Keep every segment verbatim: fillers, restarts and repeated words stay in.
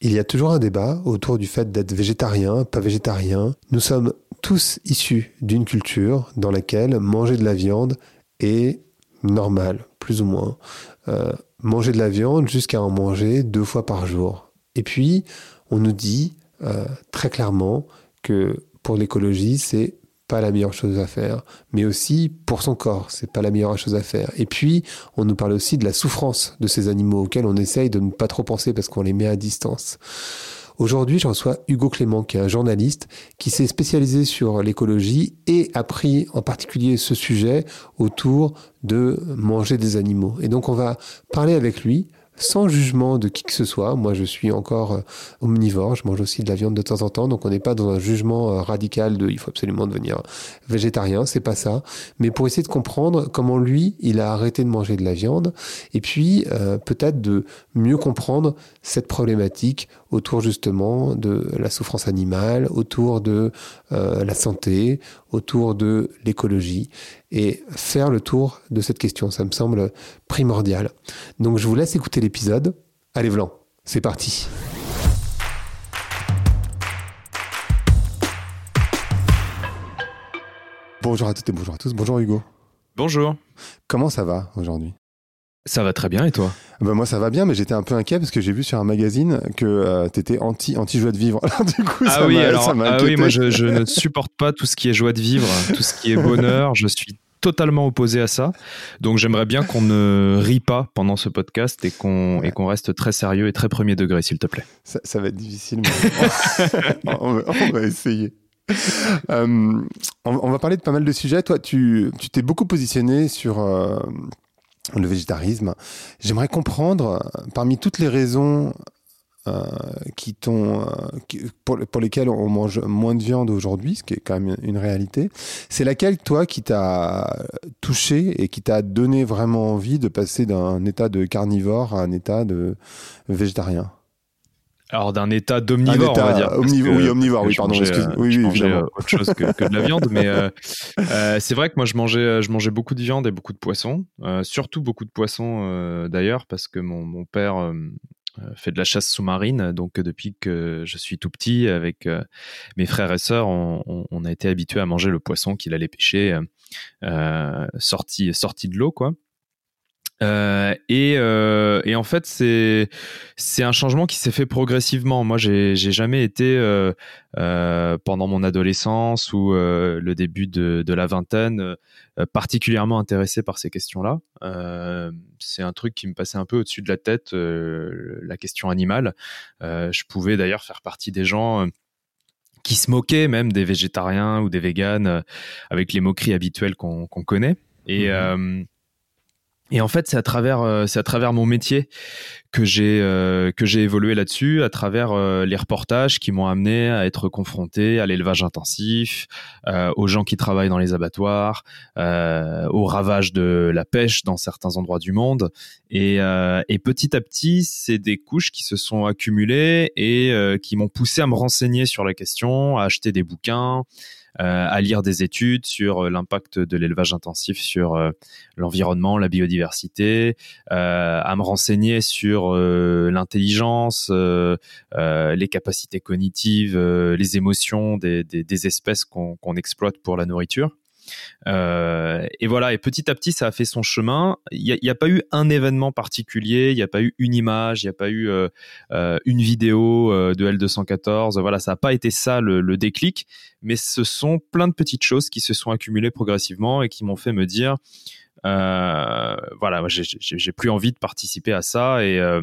Il y a toujours un débat autour du fait d'être végétarien, pas végétarien. Nous sommes tous issus d'une culture dans laquelle manger de la viande est normal, plus ou moins. Euh, manger de la viande jusqu'à en manger deux fois par jour. Et puis, on nous dit euh, très clairement que pour l'écologie, c'est pas la meilleure chose à faire, mais aussi pour son corps, c'est pas la meilleure chose à faire. Et puis, on nous parle aussi de la souffrance de ces animaux auxquels on essaye de ne pas trop penser parce qu'on les met à distance. Aujourd'hui, je reçois Hugo Clément, qui est un journaliste qui s'est spécialisé sur l'écologie et a pris en particulier ce sujet autour de manger des animaux. Et donc, on va parler avec lui sans jugement de qui que ce soit. Moi, je suis encore euh, omnivore, je mange aussi de la viande de temps en temps, donc on n'est pas dans un jugement euh, radical de il faut absolument devenir végétarien, c'est pas ça. Mais pour essayer de comprendre comment lui, il a arrêté de manger de la viande, et puis euh, peut-être de mieux comprendre cette problématique autour justement de la souffrance animale, autour de euh, la santé, autour de l'écologie, et faire le tour de cette question, ça me semble primordial. Donc je vous laisse écouter l'épisode. Allez Vlan, c'est parti. Bonjour à toutes et bonjour à tous. Bonjour Hugo. Bonjour. Comment ça va aujourd'hui ? Ça va très bien, et toi ? Ben moi ça va bien, mais j'étais un peu inquiet parce que j'ai vu sur un magazine que euh, t'étais anti anti joie de vivre. Alors, du coup, ah ça oui, m'a, alors ça m'a ah oui, moi je, je ne supporte pas tout ce qui est joie de vivre, tout ce qui est bonheur. Je suis totalement opposé à ça. Donc j'aimerais bien qu'on ne rie pas pendant ce podcast et qu'on ouais. et qu'on reste très sérieux et très premier degré, s'il te plaît. Ça, ça va être difficile, mais on, va, on va essayer. Euh, on, on va parler de pas mal de sujets. Toi, tu, tu t'es beaucoup positionné sur euh, le végétarisme. J'aimerais comprendre, parmi toutes les raisons euh, qui t'ont, euh, qui, pour, pour lesquelles on mange moins de viande aujourd'hui, ce qui est quand même une réalité, c'est laquelle, toi, qui t'a touché et qui t'a donné vraiment envie de passer d'un état de carnivore à un état de végétarien ? Alors d'un état d'omnivore, état on va dire. Omnivore, oui, omnivore, oui, pardon. Mangeais, excuse, oui, je oui, mangeais évidemment. autre chose que, que de la viande, mais euh, euh, c'est vrai que moi je mangeais, je mangeais beaucoup de viande et beaucoup de poissons, euh, surtout beaucoup de poissons euh, d'ailleurs, parce que mon, mon père euh, fait de la chasse sous-marine, donc depuis que je suis tout petit, avec euh, mes frères et sœurs, on, on, on a été habitués à manger le poisson qu'il allait pêcher euh, sorti, sorti de l'eau, quoi. Euh, et, euh, et en fait c'est c'est un changement qui s'est fait progressivement. Moi j'ai j'ai jamais été euh, euh, pendant mon adolescence ou euh, le début de de la vingtaine euh, particulièrement intéressé par ces questions-là. Euh, c'est un truc qui me passait un peu au-dessus de la tête, euh, la question animale. Euh, je pouvais d'ailleurs faire partie des gens euh, qui se moquaient même des végétariens ou des véganes euh, avec les moqueries habituelles qu'on qu'on connaît. Et mmh. euh, Et en fait, c'est à travers, euh, c'est à travers mon métier que j'ai, euh, que j'ai évolué là-dessus, à travers euh, les reportages qui m'ont amené à être confronté à l'élevage intensif, euh, aux gens qui travaillent dans les abattoirs, euh, au ravage de la pêche dans certains endroits du monde. Et, euh, et petit à petit, c'est des couches qui se sont accumulées et euh, qui m'ont poussé à me renseigner sur la question, à acheter des bouquins, Euh, à lire des études sur euh, l'impact de l'élevage intensif sur euh, l'environnement, la biodiversité, euh, à me renseigner sur euh, l'intelligence, euh, euh, les capacités cognitives, euh, les émotions des, des, des espèces qu'on, qu'on exploite pour la nourriture. Euh, et voilà, et petit à petit ça a fait son chemin. Il n'y a, a pas eu un événement particulier, il n'y a pas eu une image, il n'y a pas eu euh, euh, une vidéo euh, de L deux cent quatorze. Voilà, ça n'a pas été ça le, le déclic, mais ce sont plein de petites choses qui se sont accumulées progressivement et qui m'ont fait me dire euh, voilà, j'ai, j'ai, j'ai plus envie de participer à ça et euh,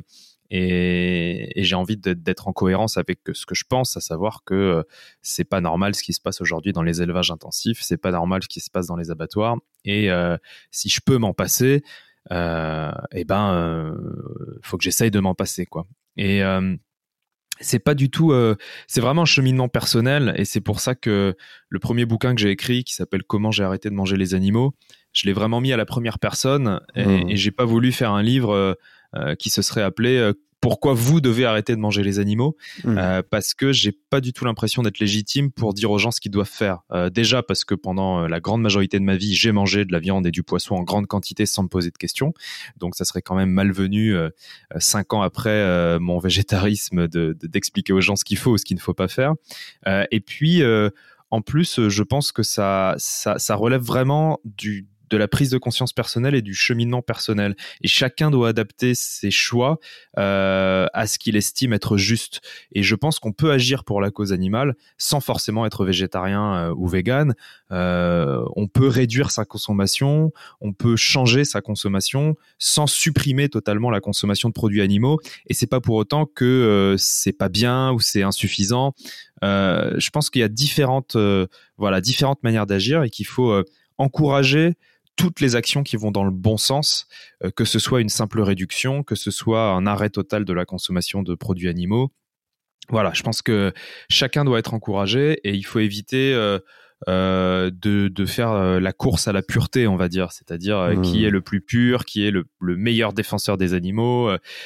Et, et j'ai envie d'être en cohérence avec ce que je pense, à savoir que euh, c'est pas normal ce qui se passe aujourd'hui dans les élevages intensifs, c'est pas normal ce qui se passe dans les abattoirs. Et euh, si je peux m'en passer, euh, eh ben, euh, faut que j'essaye de m'en passer, quoi. Et euh, c'est pas du tout, euh, c'est vraiment un cheminement personnel. Et c'est pour ça que le premier bouquin que j'ai écrit, qui s'appelle Comment j'ai arrêté de manger les animaux, je l'ai vraiment mis à la première personne et, mmh. et j'ai pas voulu faire un livre euh, euh, qui se serait appelé euh, pourquoi vous devez arrêter de manger les animaux, Mmh. euh, parce que j'ai pas du tout l'impression d'être légitime pour dire aux gens ce qu'ils doivent faire. Euh, déjà parce que pendant la grande majorité de ma vie, j'ai mangé de la viande et du poisson en grande quantité sans me poser de questions. Donc ça serait quand même malvenu euh, cinq ans après euh, mon végétarisme de, de, d'expliquer aux gens ce qu'il faut ou ce qu'il ne faut pas faire. Euh, et puis euh, en plus, je pense que ça, ça, ça relève vraiment du de la prise de conscience personnelle et du cheminement personnel. Et chacun doit adapter ses choix euh, à ce qu'il estime être juste. Et je pense qu'on peut agir pour la cause animale sans forcément être végétarien euh, ou vegan. Euh, on peut réduire sa consommation, on peut changer sa consommation sans supprimer totalement la consommation de produits animaux. Et c'est pas pour autant que euh, c'est pas bien ou c'est insuffisant. Euh, je pense qu'il y a différentes, euh, voilà, différentes manières d'agir et qu'il faut euh, encourager toutes les actions qui vont dans le bon sens, euh, que ce soit une simple réduction, que ce soit un arrêt total de la consommation de produits animaux. Voilà, je pense que chacun doit être encouragé et il faut éviter euh, euh, de, de faire euh, la course à la pureté, on va dire, c'est-à-dire euh, mmh. qui est le plus pur, qui est le, le meilleur défenseur des animaux,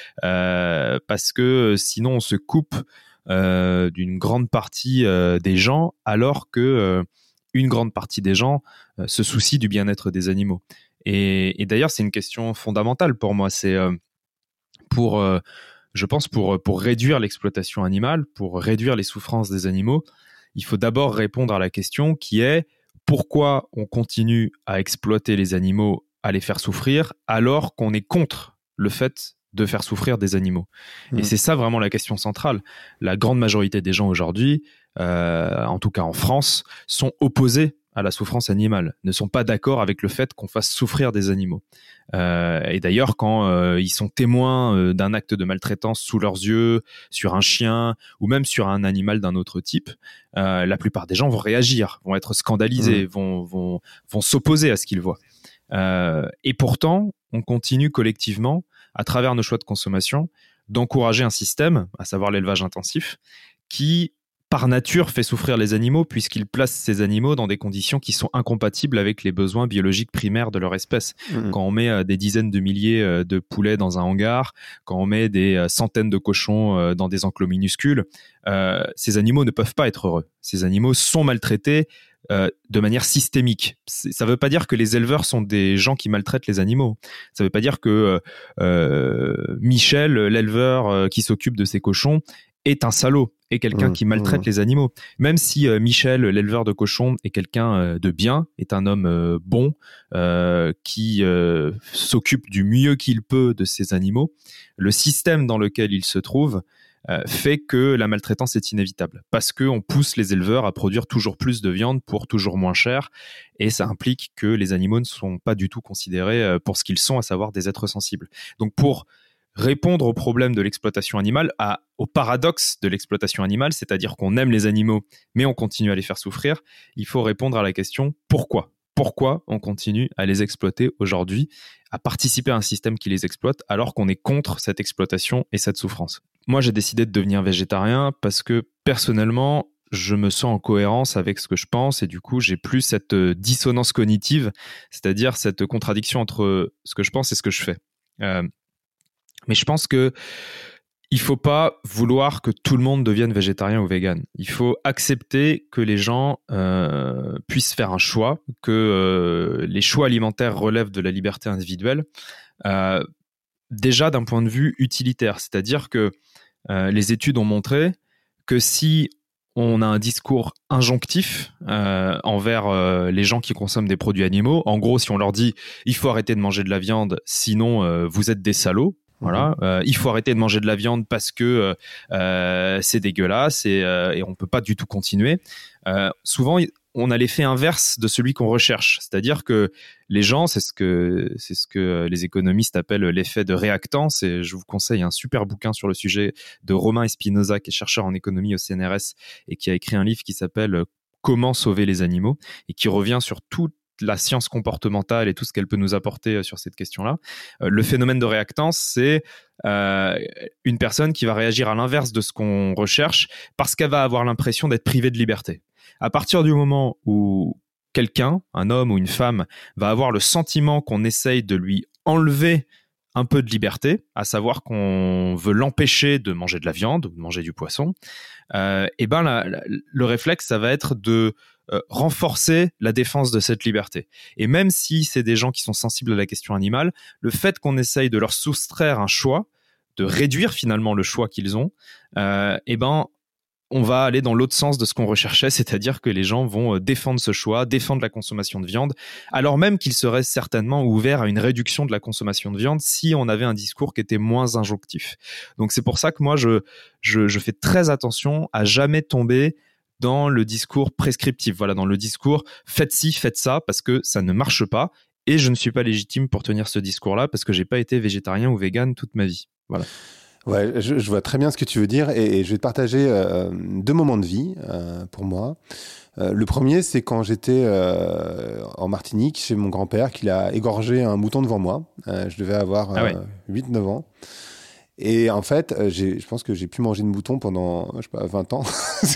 euh, parce que sinon on se coupe euh, d'une grande partie euh, des gens, alors que euh, une grande partie des gens euh, se soucient du bien-être des animaux. Et, et d'ailleurs, c'est une question fondamentale pour moi. C'est euh, pour, euh, je pense, pour, pour réduire l'exploitation animale, pour réduire les souffrances des animaux, il faut d'abord répondre à la question qui est pourquoi on continue à exploiter les animaux, à les faire souffrir, alors qu'on est contre le fait de faire souffrir des animaux. Mmh. Et c'est ça vraiment la question centrale. La grande majorité des gens aujourd'hui, euh, en tout cas en France, sont opposés à la souffrance animale, ne sont pas d'accord avec le fait qu'on fasse souffrir des animaux. Euh, et d'ailleurs, quand euh, ils sont témoins euh, d'un acte de maltraitance sous leurs yeux, sur un chien ou même sur un animal d'un autre type, euh, la plupart des gens vont réagir, vont être scandalisés, mmh. vont, vont, vont s'opposer à ce qu'ils voient. Euh, et pourtant, on continue collectivement, à travers nos choix de consommation, d'encourager un système, à savoir l'élevage intensif, qui, par nature, fait souffrir les animaux puisqu'il place ces animaux dans des conditions qui sont incompatibles avec les besoins biologiques primaires de leur espèce. Mmh. Quand on met euh, des dizaines de milliers euh, de poulets dans un hangar, quand on met des euh, centaines de cochons euh, dans des enclos minuscules, euh, ces animaux ne peuvent pas être heureux. Ces animaux sont maltraités Euh, de manière systémique. C'est, ça ne veut pas dire que les éleveurs sont des gens qui maltraitent les animaux. Ça ne veut pas dire que euh, Michel, l'éleveur euh, qui s'occupe de ses cochons, est un salaud, est quelqu'un mmh, qui maltraite mmh. les animaux. Même si euh, Michel, l'éleveur de cochons, est quelqu'un euh, de bien, est un homme euh, bon, euh, qui euh, s'occupe du mieux qu'il peut de ses animaux, le système dans lequel il se trouve Euh, fait que la maltraitance est inévitable parce qu'on pousse les éleveurs à produire toujours plus de viande pour toujours moins cher et ça implique que les animaux ne sont pas du tout considérés pour ce qu'ils sont, à savoir des êtres sensibles. Donc pour répondre au problème de l'exploitation animale, à, au paradoxe de l'exploitation animale, c'est-à-dire qu'on aime les animaux mais on continue à les faire souffrir, il faut répondre à la question pourquoi ? Pourquoi on continue à les exploiter aujourd'hui, à participer à un système qui les exploite alors qu'on est contre cette exploitation et cette souffrance ? Moi, j'ai décidé de devenir végétarien parce que personnellement, je me sens en cohérence avec ce que je pense et du coup, j'ai plus cette dissonance cognitive, c'est-à-dire cette contradiction entre ce que je pense et ce que je fais. Euh, mais je pense que il faut pas vouloir que tout le monde devienne végétarien ou vegan. Il faut accepter que les gens euh, puissent faire un choix, que euh, les choix alimentaires relèvent de la liberté individuelle. Euh, déjà d'un point de vue utilitaire, c'est-à-dire que euh, les études ont montré que si on a un discours injonctif euh, envers euh, les gens qui consomment des produits animaux, en gros, si on leur dit « il faut arrêter de manger de la viande, sinon euh, vous êtes des salauds », voilà, euh, il faut arrêter de manger de la viande parce que euh, c'est dégueulasse et, euh, et on peut pas du tout continuer. Euh, souvent, on a l'effet inverse de celui qu'on recherche, c'est-à-dire que les gens, c'est ce que c'est ce que les économistes appellent l'effet de réactance. Et je vous conseille un super bouquin sur le sujet de Romain Espinoza, qui est chercheur en économie au C N R S et qui a écrit un livre qui s'appelle Comment sauver les animaux et qui revient sur tout la science comportementale et tout ce qu'elle peut nous apporter sur cette question-là. Euh, le phénomène de réactance, c'est euh, une personne qui va réagir à l'inverse de ce qu'on recherche parce qu'elle va avoir l'impression d'être privée de liberté. À partir du moment où quelqu'un, un homme ou une femme, va avoir le sentiment qu'on essaye de lui enlever un peu de liberté, à savoir qu'on veut l'empêcher de manger de la viande ou de manger du poisson, euh, et ben la, la, le réflexe, ça va être de euh, renforcer la défense de cette liberté. Et même si c'est des gens qui sont sensibles à la question animale, le fait qu'on essaye de leur soustraire un choix, de réduire finalement le choix qu'ils ont, euh, et ben on va aller dans l'autre sens de ce qu'on recherchait, c'est-à-dire que les gens vont défendre ce choix, défendre la consommation de viande, alors même qu'ils seraient certainement ouverts à une réduction de la consommation de viande si on avait un discours qui était moins injonctif. Donc c'est pour ça que moi, je, je, je fais très attention à jamais tomber dans le discours prescriptif, voilà, dans le discours « faites ci, faites ça », parce que ça ne marche pas, et je ne suis pas légitime pour tenir ce discours-là, parce que j'ai pas été végétarien ou vegan toute ma vie. Voilà. Ouais, je, je vois très bien ce que tu veux dire et, et je vais te partager euh, deux moments de vie euh, pour moi. Euh, le premier, c'est quand j'étais euh, en Martinique chez mon grand-père, qu'il a égorgé un mouton devant moi. Euh, je devais avoir euh, ah ouais. huit neuf ans. Et en fait, j'ai, je pense que j'ai pu manger de mouton pendant, je sais pas, vingt ans.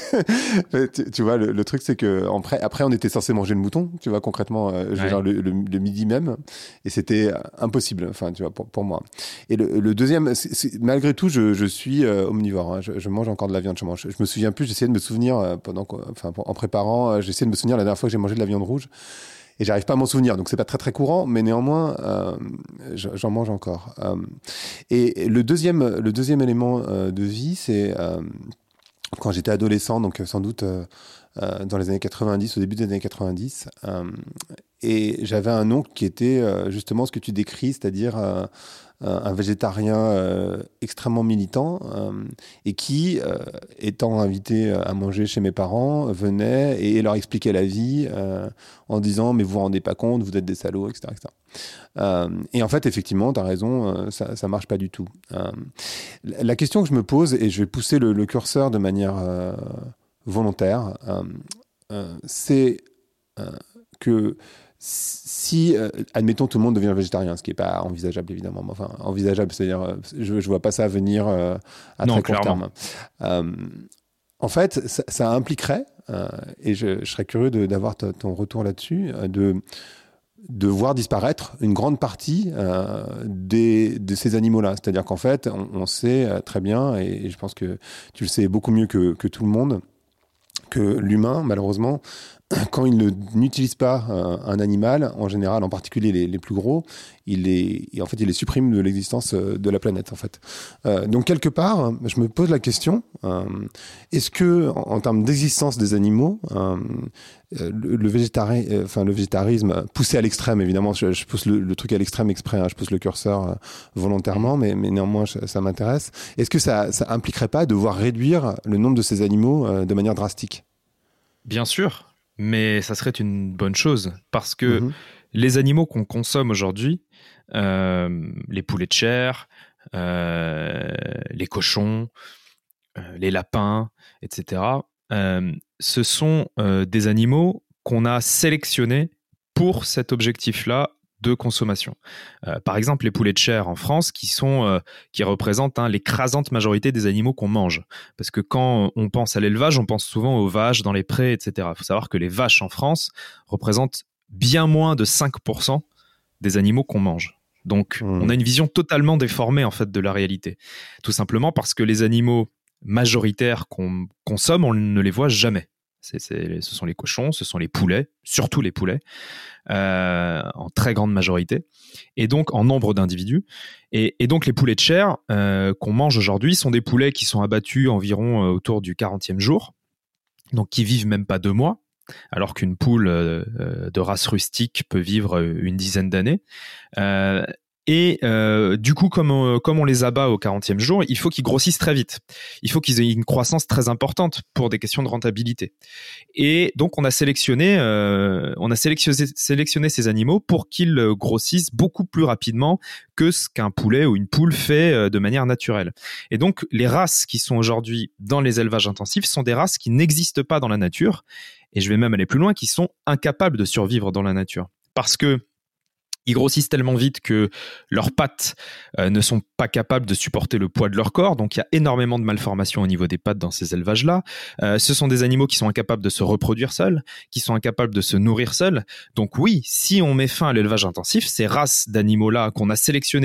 tu, tu vois, le, le truc, c'est que après, après, on était censé manger le mouton, tu vois, concrètement, euh, je veux dire, le, le, le midi même. Et c'était impossible, enfin, tu vois, pour, pour moi. Et le, le deuxième, c'est, c'est, malgré tout, je, je suis euh, omnivore. Hein, je, je mange encore de la viande. Je, mange, je me souviens plus, j'essayais de me souvenir, euh, pendant, enfin, en préparant, euh, j'essayais de me souvenir la dernière fois que j'ai mangé de la viande rouge. Et j'arrive pas à m'en souvenir, donc c'est pas très très courant, mais néanmoins, euh, j'en mange encore. Euh, et le deuxième, le deuxième élément euh, de vie, c'est euh, quand j'étais adolescent, donc sans doute euh, euh, dans les années quatre-vingt-dix, au début des années quatre-vingt-dix, euh, et j'avais un oncle qui était euh, justement ce que tu décris, c'est-à-dire euh, un végétarien euh, extrêmement militant euh, et qui, euh, étant invité à manger chez mes parents, venait et leur expliquait la vie euh, en disant « mais vous vous rendez pas compte, vous êtes des salauds », et cetera et cetera. Euh, et en fait, effectivement, tu as raison, euh, ça, ça marche pas du tout. Euh, la question que je me pose, et je vais pousser le, le curseur de manière euh, volontaire, euh, euh, c'est euh, que si, euh, admettons, tout le monde devient végétarien, ce qui n'est pas envisageable, évidemment. Enfin, envisageable, c'est-à-dire, euh, je ne vois pas ça venir euh, à non, très court terme. Euh, en fait, ça, ça impliquerait, euh, et je, je serais curieux de, d'avoir t- ton retour là-dessus, euh, de, de voir disparaître une grande partie euh, des, de ces animaux-là. C'est-à-dire qu'en fait, on, on sait très bien, et, et je pense que tu le sais beaucoup mieux que, que tout le monde, que l'humain, malheureusement, quand il ne, n'utilise pas euh, un animal, en général, en particulier les, les plus gros, il les, en fait, il les supprime de l'existence euh, de la planète, en fait. Euh, donc, quelque part, je me pose la question, euh, est-ce que, en, en termes d'existence des animaux, euh, le, le, végétari- euh, enfin, le végétarisme poussé à l'extrême, évidemment, je, je pousse le, le truc à l'extrême exprès, hein, je pousse le curseur euh, volontairement, mais, mais néanmoins, je, ça m'intéresse. Est-ce que ça, ça impliquerait pas de devoir réduire le nombre de ces animaux euh, de manière drastique ? Bien sûr. Mais ça serait une bonne chose parce que mmh. les animaux qu'on consomme aujourd'hui, euh, les poulets de chair, euh, les cochons, euh, les lapins, et cetera, euh, ce sont euh, des animaux qu'on a sélectionnés pour cet objectif-là de consommation. Euh, par exemple, les poulets de chair en France, qui sont, euh, qui représentent hein, l'écrasante majorité des animaux qu'on mange. Parce que quand on pense à l'élevage, on pense souvent aux vaches dans les prés, et cetera. Il faut savoir que les vaches en France représentent bien moins de cinq pour cent des animaux qu'on mange. Donc, mmh. on a une vision totalement déformée en fait de la réalité. Tout simplement parce que les animaux majoritaires qu'on consomme, on ne les voit jamais. C'est, c'est, ce sont les cochons, ce sont les poulets, surtout les poulets, euh, en très grande majorité, et donc en nombre d'individus. Et, et donc les poulets de chair euh, qu'on mange aujourd'hui sont des poulets qui sont abattus environ euh, autour du quarantième jour, donc qui vivent même pas deux mois, alors qu'une poule euh, de race rustique peut vivre une dizaine d'années. Euh, Et euh, du coup, comme on, comme on les abat au quarantième jour, il faut qu'ils grossissent très vite. Il faut qu'ils aient une croissance très importante pour des questions de rentabilité. Et donc, on a sélectionné, euh, on a sélectionné, sélectionné ces animaux pour qu'ils grossissent beaucoup plus rapidement que ce qu'un poulet ou une poule fait de manière naturelle. Et donc, les races qui sont aujourd'hui dans les élevages intensifs sont des races qui n'existent pas dans la nature. Et je vais même aller plus loin, qui sont incapables de survivre dans la nature. Parce que ils grossissent tellement vite que leurs pattes euh, ne sont pas capables de supporter le poids de leur corps. Donc, il y a énormément de malformations au niveau des pattes dans ces élevages-là. Euh, ce sont des animaux qui sont incapables de se reproduire seuls, qui sont incapables de se nourrir seuls. Donc oui, si on met fin à l'élevage intensif, ces races d'animaux-là qu'on a sélectionnées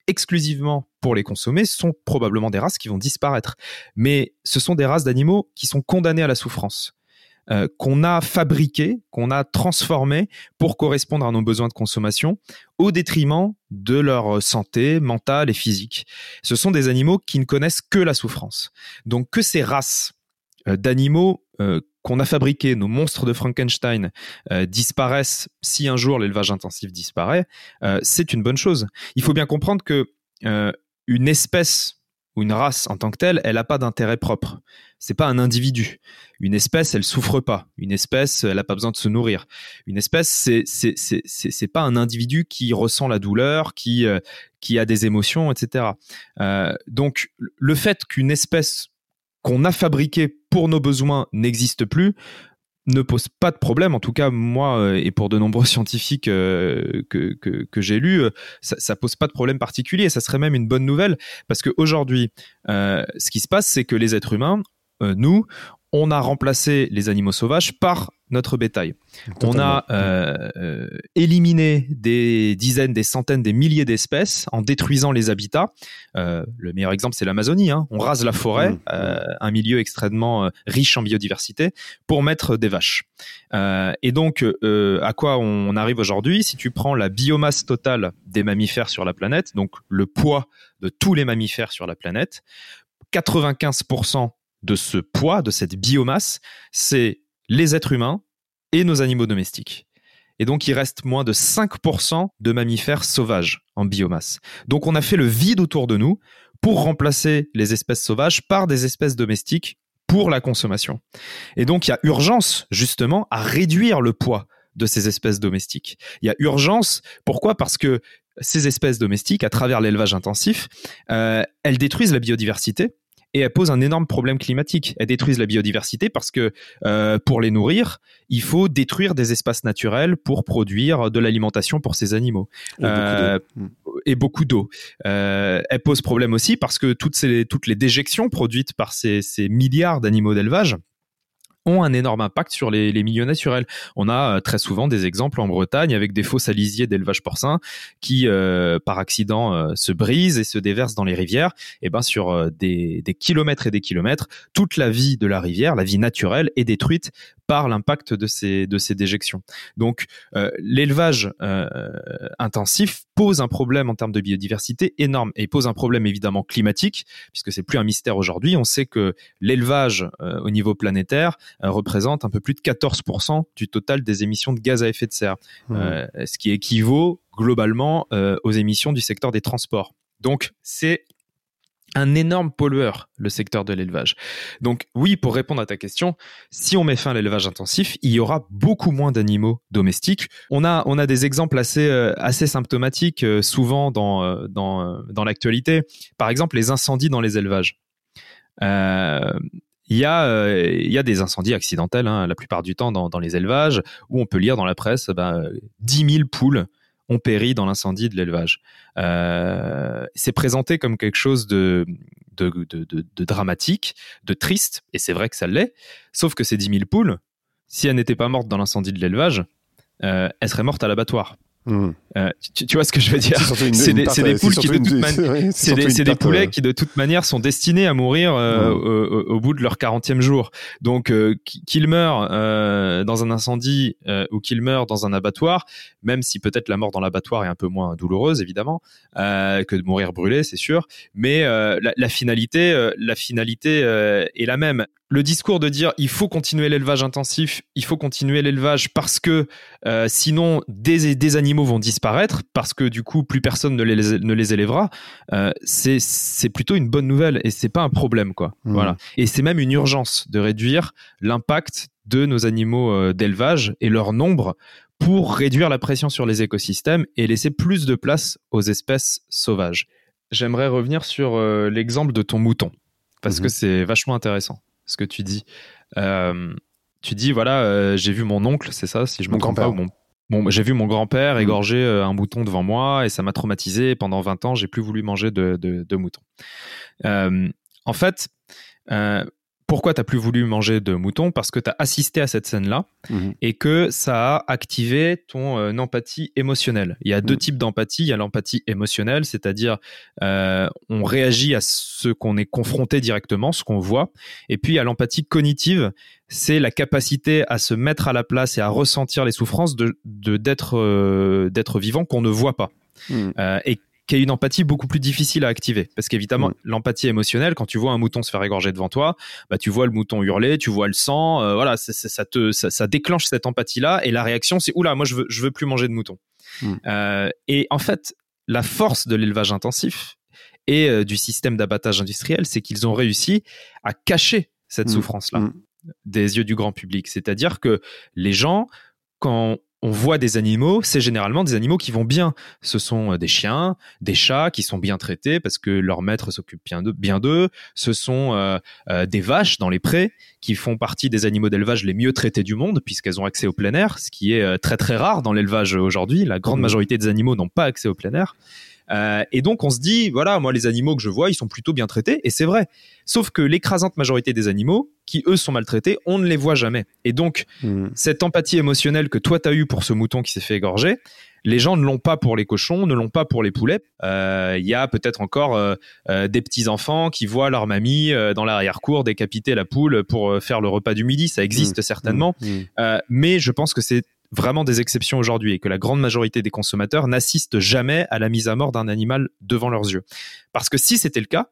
exclusivement pour les consommer sont probablement des races qui vont disparaître. Mais ce sont des races d'animaux qui sont condamnées à la souffrance. Euh, qu'on a fabriqué, qu'on a transformé pour correspondre à nos besoins de consommation au détriment de leur santé mentale et physique. Ce sont des animaux qui ne connaissent que la souffrance. Donc que ces races euh, d'animaux euh, qu'on a fabriqués, nos monstres de Frankenstein, euh, disparaissent si un jour l'élevage intensif disparaît, euh, c'est une bonne chose. Il faut bien comprendre que euh, une espèce ou une race en tant que telle, elle n'a pas d'intérêt propre. C'est pas un individu. Une espèce, elle souffre pas. Une espèce, elle n'a pas besoin de se nourrir. Une espèce, c'est c'est c'est c'est, c'est pas un individu qui ressent la douleur, qui euh, qui a des émotions, et cetera. Euh, donc, le fait qu'une espèce qu'on a fabriquée pour nos besoins n'existe plus ne pose pas de problème. En tout cas, moi et pour de nombreux scientifiques euh, que, que, que j'ai lus, ça, ça pose pas de problème particulier. Ça serait même une bonne nouvelle parce qu'aujourd'hui, euh, ce qui se passe, c'est que les êtres humains, euh, nous, on a remplacé les animaux sauvages par notre bétail. Totalement. On a euh, euh, éliminé des dizaines, des centaines, des milliers d'espèces en détruisant les habitats. Euh, le meilleur exemple, c'est l'Amazonie. Hein. On rase la forêt, mmh. euh, un milieu extrêmement euh, riche en biodiversité, pour mettre des vaches. Euh, et donc, euh, à quoi on arrive aujourd'hui ? Si tu prends la biomasse totale des mammifères sur la planète, donc le poids de tous les mammifères sur la planète, quatre-vingt-quinze pour cent de ce poids, de cette biomasse, c'est les êtres humains et nos animaux domestiques. Et donc, il reste moins de cinq pour cent de mammifères sauvages en biomasse. Donc, on a fait le vide autour de nous pour remplacer les espèces sauvages par des espèces domestiques pour la consommation. Et donc, il y a urgence, justement, à réduire le poids de ces espèces domestiques. Il y a urgence, pourquoi ? Parce que ces espèces domestiques, à travers l'élevage intensif, euh, elles détruisent la biodiversité. Et elles posent un énorme problème climatique. Elles détruisent la biodiversité parce que euh, pour les nourrir, il faut détruire des espaces naturels pour produire de l'alimentation pour ces animaux. Et euh, beaucoup d'eau. Et beaucoup d'eau. Euh, elles posent problème aussi parce que toutes, ces, toutes les déjections produites par ces, ces milliards d'animaux d'élevage ont un énorme impact sur les, les milieux naturels. On a euh, très souvent des exemples en Bretagne avec des faux salisiers d'élevage porcin qui, euh, par accident, euh, se brisent et se déversent dans les rivières. Et ben sur euh, des, des kilomètres et des kilomètres, toute la vie de la rivière, la vie naturelle, est détruite par l'impact de ces, de ces déjections. Donc, euh, l'élevage euh, intensif pose un problème en termes de biodiversité énorme et pose un problème évidemment climatique, puisque c'est plus un mystère aujourd'hui. On sait que l'élevage euh, au niveau planétaire euh, représente un peu plus de quatorze pour cent du total des émissions de gaz à effet de serre, mmh. euh, ce qui équivaut globalement euh, aux émissions du secteur des transports. Donc, c'est un énorme pollueur, le secteur de l'élevage. Donc oui, pour répondre à ta question, si on met fin à l'élevage intensif, il y aura beaucoup moins d'animaux domestiques. On a, on a des exemples assez, euh, assez symptomatiques euh, souvent dans, euh, dans, euh, dans l'actualité. Par exemple, les incendies dans les élevages. Euh, Il y, a, euh, il y a des incendies accidentels, hein, la plupart du temps dans, dans les élevages, où on peut lire dans la presse ben, dix mille poules ont péri dans l'incendie de l'élevage. Euh, c'est présenté comme quelque chose de, de, de, de, de dramatique, de triste, et c'est vrai que ça l'est, sauf que ces dix mille poules, si elles n'étaient pas mortes dans l'incendie de l'élevage, euh, elles seraient mortes à l'abattoir. Mmh. Euh, tu, tu vois ce que je veux dire ? C'est, c'est, des, c'est des poules qui de toute manière, c'est, des, c'est des poulets euh... qui de toute manière sont destinés à mourir euh, mmh. au, au bout de leur quarantième jour. Donc euh, qu'ils meurent euh, dans un incendie euh, ou qu'ils meurent dans un abattoir, même si peut-être la mort dans l'abattoir est un peu moins douloureuse évidemment euh, que de mourir brûlé, c'est sûr. Mais euh, la, la finalité, euh, la finalité euh, est la même. Le discours de dire il faut continuer l'élevage intensif, il faut continuer l'élevage parce que euh, sinon des, des animaux vont disparaître, parce que du coup plus personne ne les, ne les élèvera, euh, c'est, c'est plutôt une bonne nouvelle et c'est pas un problème, quoi. Mmh. Voilà. Et c'est même une urgence de réduire l'impact de nos animaux euh, d'élevage et leur nombre pour réduire la pression sur les écosystèmes et laisser plus de place aux espèces sauvages. J'aimerais revenir sur euh, l'exemple de ton mouton parce mmh. que c'est vachement intéressant. Ce que tu dis, euh, tu dis voilà, euh, j'ai vu mon oncle, c'est ça, si je me trompe pas, ou mon, mon, j'ai vu mon grand-père égorger euh, un mouton devant moi et ça m'a traumatisé. Pendant vingt ans, j'ai plus voulu manger de, de, de mouton. Euh, en fait, euh, pourquoi tu n'as plus voulu manger de mouton? Parce que tu as assisté à cette scène-là mmh. et que ça a activé ton euh, empathie émotionnelle. Il y a deux mmh. types d'empathie. Il y a l'empathie émotionnelle, c'est-à-dire euh, on réagit à ce qu'on est confronté directement, ce qu'on voit. Et puis il y a l'empathie cognitive, c'est la capacité à se mettre à la place et à ressentir les souffrances de, de, d'être, euh, d'être vivant qu'on ne voit pas. Mmh. Euh, et qui est une empathie beaucoup plus difficile à activer. Parce qu'évidemment, mmh. l'empathie émotionnelle, quand tu vois un mouton se faire égorger devant toi, bah, tu vois le mouton hurler, tu vois le sang, euh, voilà, c'est, c'est, ça, te, ça, ça déclenche cette empathie-là, et la réaction, c'est « Oula, moi, je veux, je veux plus manger de mouton mmh. ». Euh, et en fait, la force de l'élevage intensif et euh, du système d'abattage industriel, c'est qu'ils ont réussi à cacher cette mmh. souffrance-là mmh. des yeux du grand public. C'est-à-dire que les gens, quand on voit des animaux, c'est généralement des animaux qui vont bien. Ce sont des chiens, des chats qui sont bien traités parce que leur maître s'occupe bien d'eux. Bien d'eux. Ce sont euh, euh, des vaches dans les prés qui font partie des animaux d'élevage les mieux traités du monde puisqu'elles ont accès au plein air, ce qui est euh, très très rare dans l'élevage aujourd'hui. La grande majorité des animaux n'ont pas accès au plein air. Euh, et donc on se dit, voilà, moi les animaux que je vois, ils sont plutôt bien traités, et c'est vrai. Sauf que l'écrasante majorité des animaux, qui eux sont maltraités, on ne les voit jamais. Et donc mmh. cette empathie émotionnelle que toi t'as eue pour ce mouton qui s'est fait égorger, les gens ne l'ont pas pour les cochons, ne l'ont pas pour les poulets. Il euh, y a peut-être encore euh, euh, des petits enfants qui voient leur mamie euh, dans l'arrière-cour décapiter la poule pour euh, faire le repas du midi. Ça existe mmh. certainement, mmh. Euh, mais je pense que c'est vraiment des exceptions aujourd'hui et que la grande majorité des consommateurs n'assistent jamais à la mise à mort d'un animal devant leurs yeux. Parce que si c'était le cas,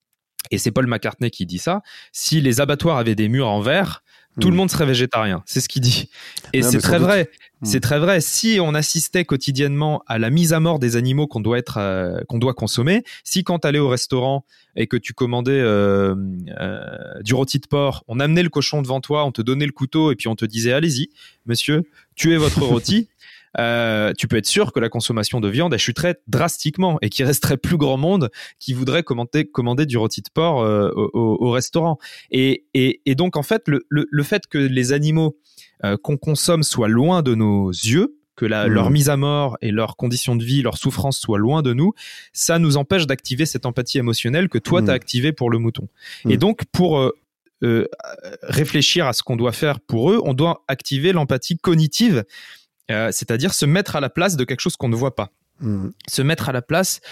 et c'est Paul McCartney qui dit ça, si les abattoirs avaient des murs en verre, tout mmh. le monde serait végétarien. C'est ce qu'il dit. Et non, c'est très vrai. Mmh. C'est très vrai. Si on assistait quotidiennement à la mise à mort des animaux qu'on doit être, euh, qu'on doit consommer, si quand t'allais au restaurant et que tu commandais euh, euh, du rôti de porc, on amenait le cochon devant toi, on te donnait le couteau et puis on te disait allez-y, monsieur, tuez votre rôti. Euh, tu peux être sûr que la consommation de viande elle chuterait drastiquement et qu'il resterait plus grand monde qui voudrait commander, commander du rôti de porc euh, au, au, au restaurant. Et, et, et donc en fait, le, le, le fait que les animaux euh, qu'on consomme soient loin de nos yeux, que la, mmh. leur mise à mort et leurs conditions de vie, leur souffrance soient loin de nous, ça nous empêche d'activer cette empathie émotionnelle que toi mmh. t'as activée pour le mouton. Mmh. Et donc pour euh, euh, réfléchir à ce qu'on doit faire pour eux, on doit activer l'empathie cognitive. Euh, c'est-à-dire se mettre à la place de quelque chose qu'on ne voit pas. Mmh. Se mettre à la place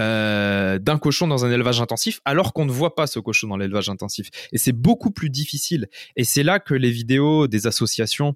euh, d'un cochon dans un élevage intensif alors qu'on ne voit pas ce cochon dans l'élevage intensif. Et c'est beaucoup plus difficile. Et c'est là que les vidéos des associations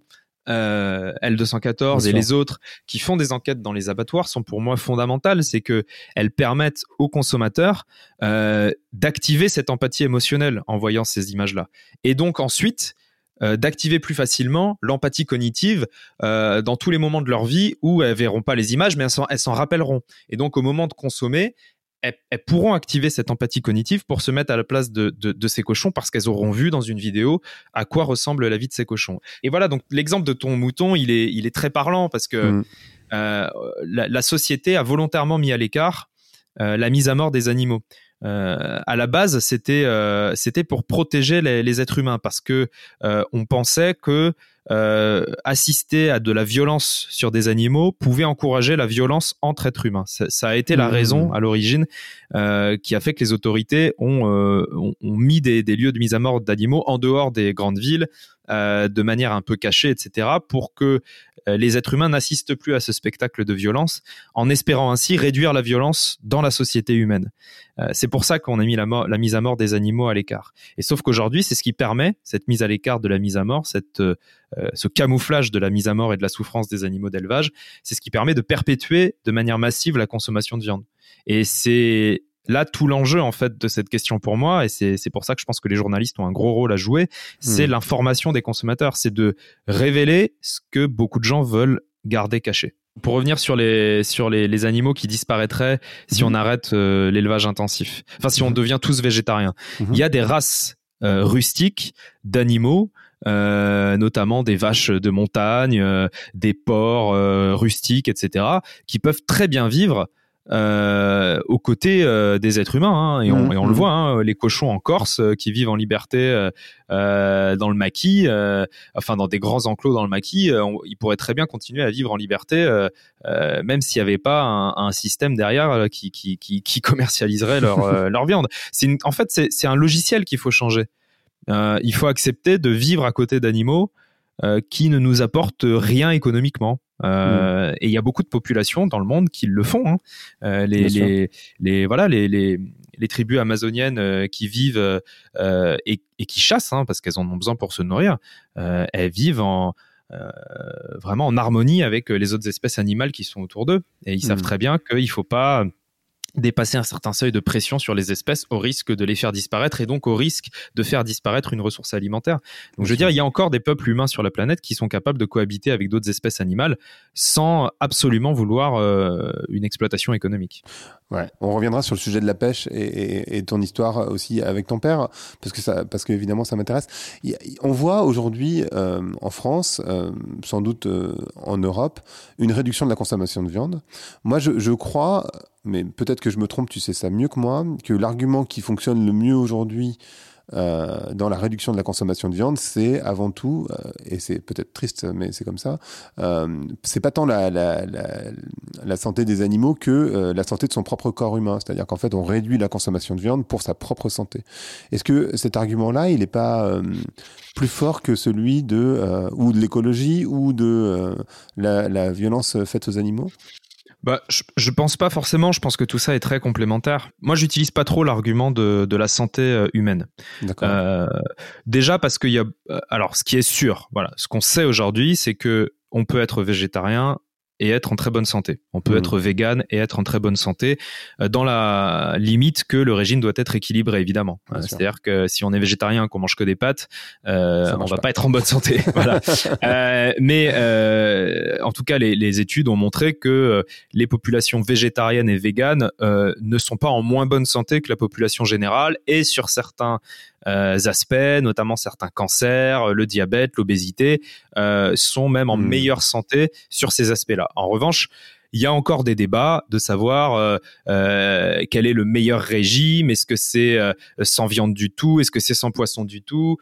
euh, L deux cent quatorze et les autres qui font des enquêtes dans les abattoirs sont pour moi fondamentales. C'est qu'elles permettent aux consommateurs euh, d'activer cette empathie émotionnelle en voyant ces images-là. Et donc ensuite... Euh, d'activer plus facilement l'empathie cognitive euh, dans tous les moments de leur vie où elles verront pas les images mais elles s'en, elles s'en rappelleront, et donc au moment de consommer elles, elles pourront activer cette empathie cognitive pour se mettre à la place de, de, de ces cochons parce qu'elles auront vu dans une vidéo à quoi ressemble la vie de ces cochons. Et voilà, donc l'exemple de ton mouton il est, il est très parlant parce que mmh. euh, la, la société a volontairement mis à l'écart euh, la mise à mort des animaux. Euh, à la base, c'était euh, c'était pour protéger les, les êtres humains parce que euh, on pensait que euh, assister à de la violence sur des animaux pouvait encourager la violence entre êtres humains. Ça, ça a été la mmh. raison à l'origine euh, qui a fait que les autorités ont euh, ont, ont mis des, des lieux de mise à mort d'animaux en dehors des grandes villes euh, de manière un peu cachée, et cetera, pour que les êtres humains n'assistent plus à ce spectacle de violence, en espérant ainsi réduire la violence dans la société humaine. Euh, c'est pour ça qu'on a mis la, mort, la mise à mort des animaux à l'écart. Et sauf qu'aujourd'hui, c'est ce qui permet, cette mise à l'écart de la mise à mort, cette, euh, ce camouflage de la mise à mort et de la souffrance des animaux d'élevage, c'est ce qui permet de perpétuer de manière massive la consommation de viande. Et c'est là tout l'enjeu en fait de cette question pour moi, et c'est, c'est pour ça que je pense que les journalistes ont un gros rôle à jouer, c'est mmh. l'information des consommateurs, c'est de révéler ce que beaucoup de gens veulent garder caché. Pour revenir sur les, sur les, les animaux qui disparaîtraient si mmh. on arrête euh, l'élevage intensif, enfin si on devient tous végétariens, mmh. il y a des races euh, rustiques d'animaux, Euh, notamment des vaches de montagne, euh, des porcs euh, rustiques, et cetera, qui peuvent très bien vivre euh, aux côtés euh, des êtres humains, hein, et, on, mmh, et on mmh. le voit, hein, les cochons en Corse euh, qui vivent en liberté euh, euh, dans le maquis, euh, enfin dans des grands enclos dans le maquis, euh, on, ils pourraient très bien continuer à vivre en liberté, euh, euh, même s'il n'y avait pas un, un système derrière euh, qui, qui, qui, qui commercialiserait leur, euh, leur viande. C'est une, en fait, c'est, c'est un logiciel qu'il faut changer. Euh, il faut accepter de vivre à côté d'animaux euh, qui ne nous apportent rien économiquement. Euh, mmh. Et il y a beaucoup de populations dans le monde qui le font. Hein. Euh, les, les, les, voilà, les, les, les tribus amazoniennes euh, qui vivent euh, et, et qui chassent, hein, parce qu'elles en ont besoin pour se nourrir, euh, elles vivent en, euh, vraiment en harmonie avec les autres espèces animales qui sont autour d'eux. Et ils mmh. savent très bien qu'il ne faut pas dépasser un certain seuil de pression sur les espèces au risque de les faire disparaître et donc au risque de faire disparaître une ressource alimentaire. Donc je veux dire, il y a encore des peuples humains sur la planète qui sont capables de cohabiter avec d'autres espèces animales sans absolument vouloir euh, une exploitation économique. Ouais, on reviendra sur le sujet de la pêche et, et, et ton histoire aussi avec ton père, parce que ça, parce que évidemment ça m'intéresse. On voit aujourd'hui euh, en France, euh, sans doute euh, en Europe, une réduction de la consommation de viande. Moi, je, je crois, mais peut-être que je me trompe, tu sais ça mieux que moi, que l'argument qui fonctionne le mieux aujourd'hui Euh, dans la réduction de la consommation de viande, c'est avant tout, euh, et c'est peut-être triste, mais c'est comme ça, euh, c'est pas tant la, la, la, la santé des animaux que euh, la santé de son propre corps humain. C'est-à-dire qu'en fait, on réduit la consommation de viande pour sa propre santé. Est-ce que cet argument-là, il n'est pas euh, plus fort que celui de, euh, ou de l'écologie ou de euh, la, la violence faite aux animaux ? Bah, je, je pense pas forcément. Je pense que tout ça est très complémentaire. Moi, j'utilise pas trop l'argument de, de la santé humaine. D'accord. Euh, déjà parce qu'il y a, alors, ce qui est sûr, voilà, ce qu'on sait aujourd'hui, c'est que on peut être végétarien et être en très bonne santé. On peut mmh. être vegan et être en très bonne santé, euh, dans la limite que le régime doit être équilibré, évidemment. Euh, c'est-à-dire que si on est végétarien, qu'on mange que des pâtes, euh, on va pas. pas être en bonne santé. Voilà. euh, mais euh, en tout cas, les, les études ont montré que les populations végétariennes et véganes euh, ne sont pas en moins bonne santé que la population générale, et sur certains Euh, aspects, notamment certains cancers, le diabète, l'obésité, euh, sont même en mmh. meilleure santé sur ces aspects-là. En revanche, il y a encore des débats de savoir euh, euh, quel est le meilleur régime. Est-ce que c'est euh, sans viande du tout? Est-ce que c'est sans poisson du tout?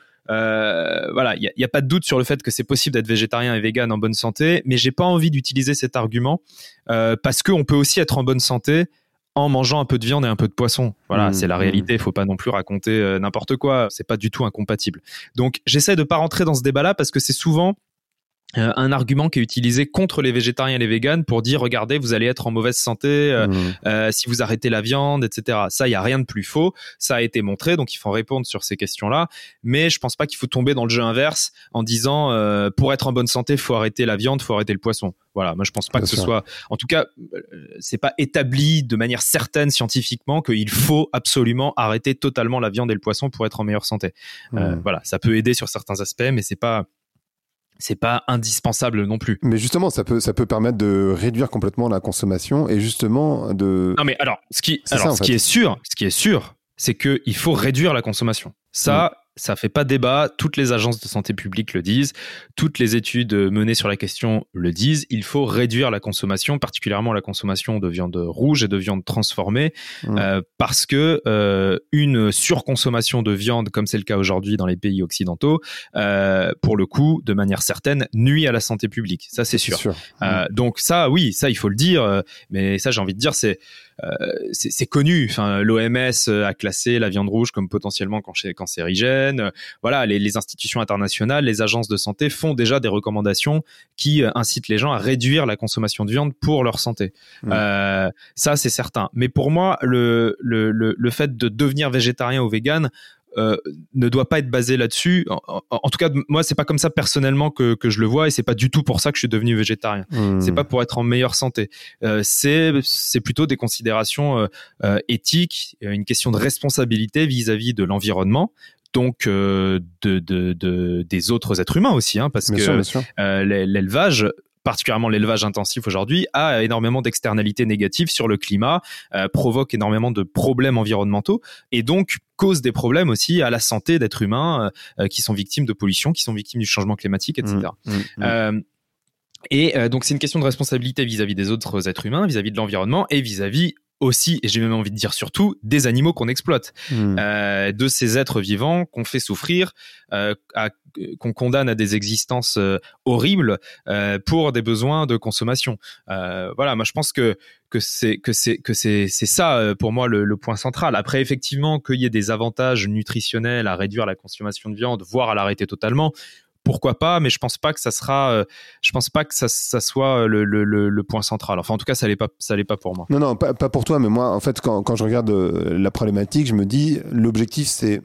Euh, voilà, il n'y a, a pas de doute sur le fait que c'est possible d'être végétarien et vegan en bonne santé, mais j'ai pas envie d'utiliser cet argument euh, parce qu'on peut aussi être en bonne santé en mangeant un peu de viande et un peu de poisson. Voilà, mmh, c'est la réalité. Il faut pas non plus raconter euh, n'importe quoi. C'est pas du tout incompatible. Donc, j'essaie de pas rentrer dans ce débat-là parce que c'est souvent euh, un argument qui est utilisé contre les végétariens et les véganes pour dire, regardez, vous allez être en mauvaise santé euh, mmh. euh, si vous arrêtez la viande, et cetera. Ça, il y a rien de plus faux. Ça a été montré, donc il faut répondre sur ces questions-là. Mais je pense pas qu'il faut tomber dans le jeu inverse en disant, euh, pour être en bonne santé, faut arrêter la viande, faut arrêter le poisson. Voilà, moi je pense pas Bien que sûr. ce soit, en tout cas, c'est pas établi de manière certaine scientifiquement qu'il faut absolument arrêter totalement la viande et le poisson pour être en meilleure santé. Mmh. Euh, voilà, ça peut aider sur certains aspects, mais c'est pas c'est pas indispensable non plus. Mais justement, ça peut ça peut permettre de réduire complètement la consommation et justement de. Non mais alors, ce qui alors ça, ce fait. qui est sûr, ce qui est sûr, c'est que il faut réduire la consommation. Ça. Mmh. Ça fait pas débat, toutes les agences de santé publique le disent, toutes les études menées sur la question le disent, il faut réduire la consommation, particulièrement la consommation de viande rouge et de viande transformée, mmh. euh, parce que euh, une surconsommation de viande, comme c'est le cas aujourd'hui dans les pays occidentaux, euh, pour le coup, de manière certaine, nuit à la santé publique, ça c'est sûr. C'est sûr. Euh, mmh. Donc ça, oui, ça il faut le dire, mais ça j'ai envie de dire, c'est Euh, c'est, c'est connu. Enfin, l'O M S a classé la viande rouge comme potentiellement cancérigène. Voilà, les, les institutions internationales, les agences de santé font déjà des recommandations qui incitent les gens à réduire la consommation de viande pour leur santé. Mmh. Euh, ça, c'est certain. Mais pour moi, le, le, le, le fait de devenir végétarien ou vegan Euh, ne doit pas être basé là-dessus. En, en, en tout cas, moi, c'est pas comme ça personnellement que, que je le vois, et c'est pas du tout pour ça que je suis devenu végétarien. Mmh. C'est pas pour être en meilleure santé. Euh, c'est, c'est plutôt des considérations euh, euh, éthiques, une question de responsabilité vis-à-vis de l'environnement. Donc euh, de, de, de, des autres êtres humains aussi, hein, parce bien que sûr, bien sûr. Euh, l'élevage, particulièrement l'élevage intensif aujourd'hui, a énormément d'externalités négatives sur le climat, euh, provoque énormément de problèmes environnementaux et donc cause des problèmes aussi à la santé d'êtres humains euh, qui sont victimes de pollution, qui sont victimes du changement climatique, et cetera. Mmh, mmh, euh, et euh, donc c'est une question de responsabilité vis-à-vis des autres êtres humains, vis-à-vis de l'environnement et vis-à-vis aussi, et j'ai même envie de dire surtout, des animaux qu'on exploite, mmh. euh, de ces êtres vivants qu'on fait souffrir, euh, à, qu'on condamne à des existences euh, horribles euh, pour des besoins de consommation. Euh, voilà, moi je pense que que c'est que c'est que c'est c'est ça euh, pour moi le, le point central. Après, effectivement, qu'il y ait des avantages nutritionnels à réduire la consommation de viande, voire à l'arrêter totalement. Pourquoi pas, mais je pense pas que ça sera, euh, je pense pas que ça, ça soit le, le, le, le point central. Enfin, en tout cas, ça l'est pas, ça l'est pas pour moi. Non, non, pas, pas pour toi, mais moi, en fait, quand, quand je regarde euh, la problématique, je me dis, l'objectif, c'est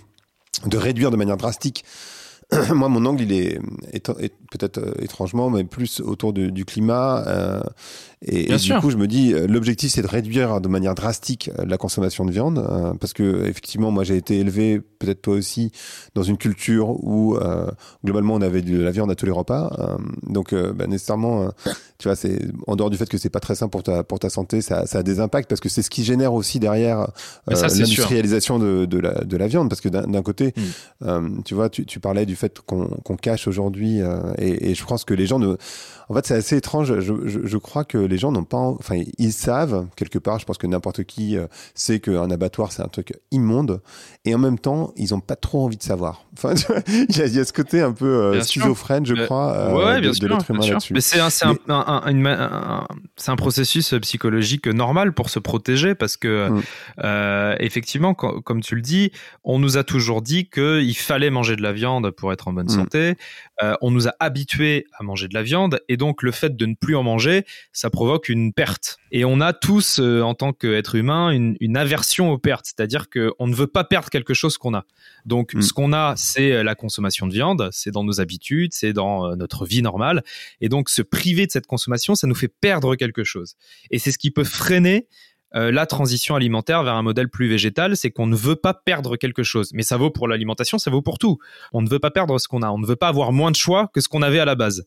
de réduire de manière drastique. Moi, mon angle, il est, est, est peut-être euh, étrangement, mais plus autour de, du climat. Euh, et, et du coup, je me dis, l'objectif, c'est de réduire de manière drastique la consommation de viande, euh, parce que effectivement, moi, j'ai été élevé, peut-être toi aussi, dans une culture où euh, globalement, on avait de la viande à tous les repas. Euh, donc, euh, bah, nécessairement, euh, tu vois, c'est en dehors du fait que c'est pas très sain pour ta pour ta santé, ça, ça a des impacts parce que c'est ce qui génère aussi derrière euh, ça, l'industrialisation de, de la de la viande, parce que d'un, d'un côté, mmh. euh, tu vois, tu, tu parlais du fait qu'on, qu'on cache aujourd'hui, euh, et, et je pense que les gens ne, en fait, c'est assez étrange. Je, je, je crois que les gens n'ont pas, enfin, ils savent quelque part. Je pense que n'importe qui euh, sait qu'un abattoir c'est un truc immonde, et en même temps, ils n'ont pas trop envie de savoir. Enfin, il y, y a ce côté un peu euh, schizophrène, je crois, euh, ouais, de, sûr, de l'être humain là-dessus. Mais c'est un, c'est, Mais... un, un, un, une, un, c'est un processus psychologique normal pour se protéger, parce que mm. euh, effectivement, quand, comme tu le dis, on nous a toujours dit qu'il fallait manger de la viande pour être en bonne mm. santé. Euh, on nous a habitués à manger de la viande, et donc le fait de ne plus en manger, ça provoque une perte. Et on a tous, euh, en tant qu'être humain, une, une aversion aux pertes, c'est-à-dire qu'on ne veut pas perdre quelque chose qu'on a. Donc mmh. ce qu'on a, c'est la consommation de viande, c'est dans nos habitudes, c'est dans euh, notre vie normale, et donc se priver de cette consommation, ça nous fait perdre quelque chose. Et c'est ce qui peut freiner Euh, la transition alimentaire vers un modèle plus végétal, c'est qu'on ne veut pas perdre quelque chose. Mais ça vaut pour l'alimentation, ça vaut pour tout. On ne veut pas perdre ce qu'on a. On ne veut pas avoir moins de choix que ce qu'on avait à la base.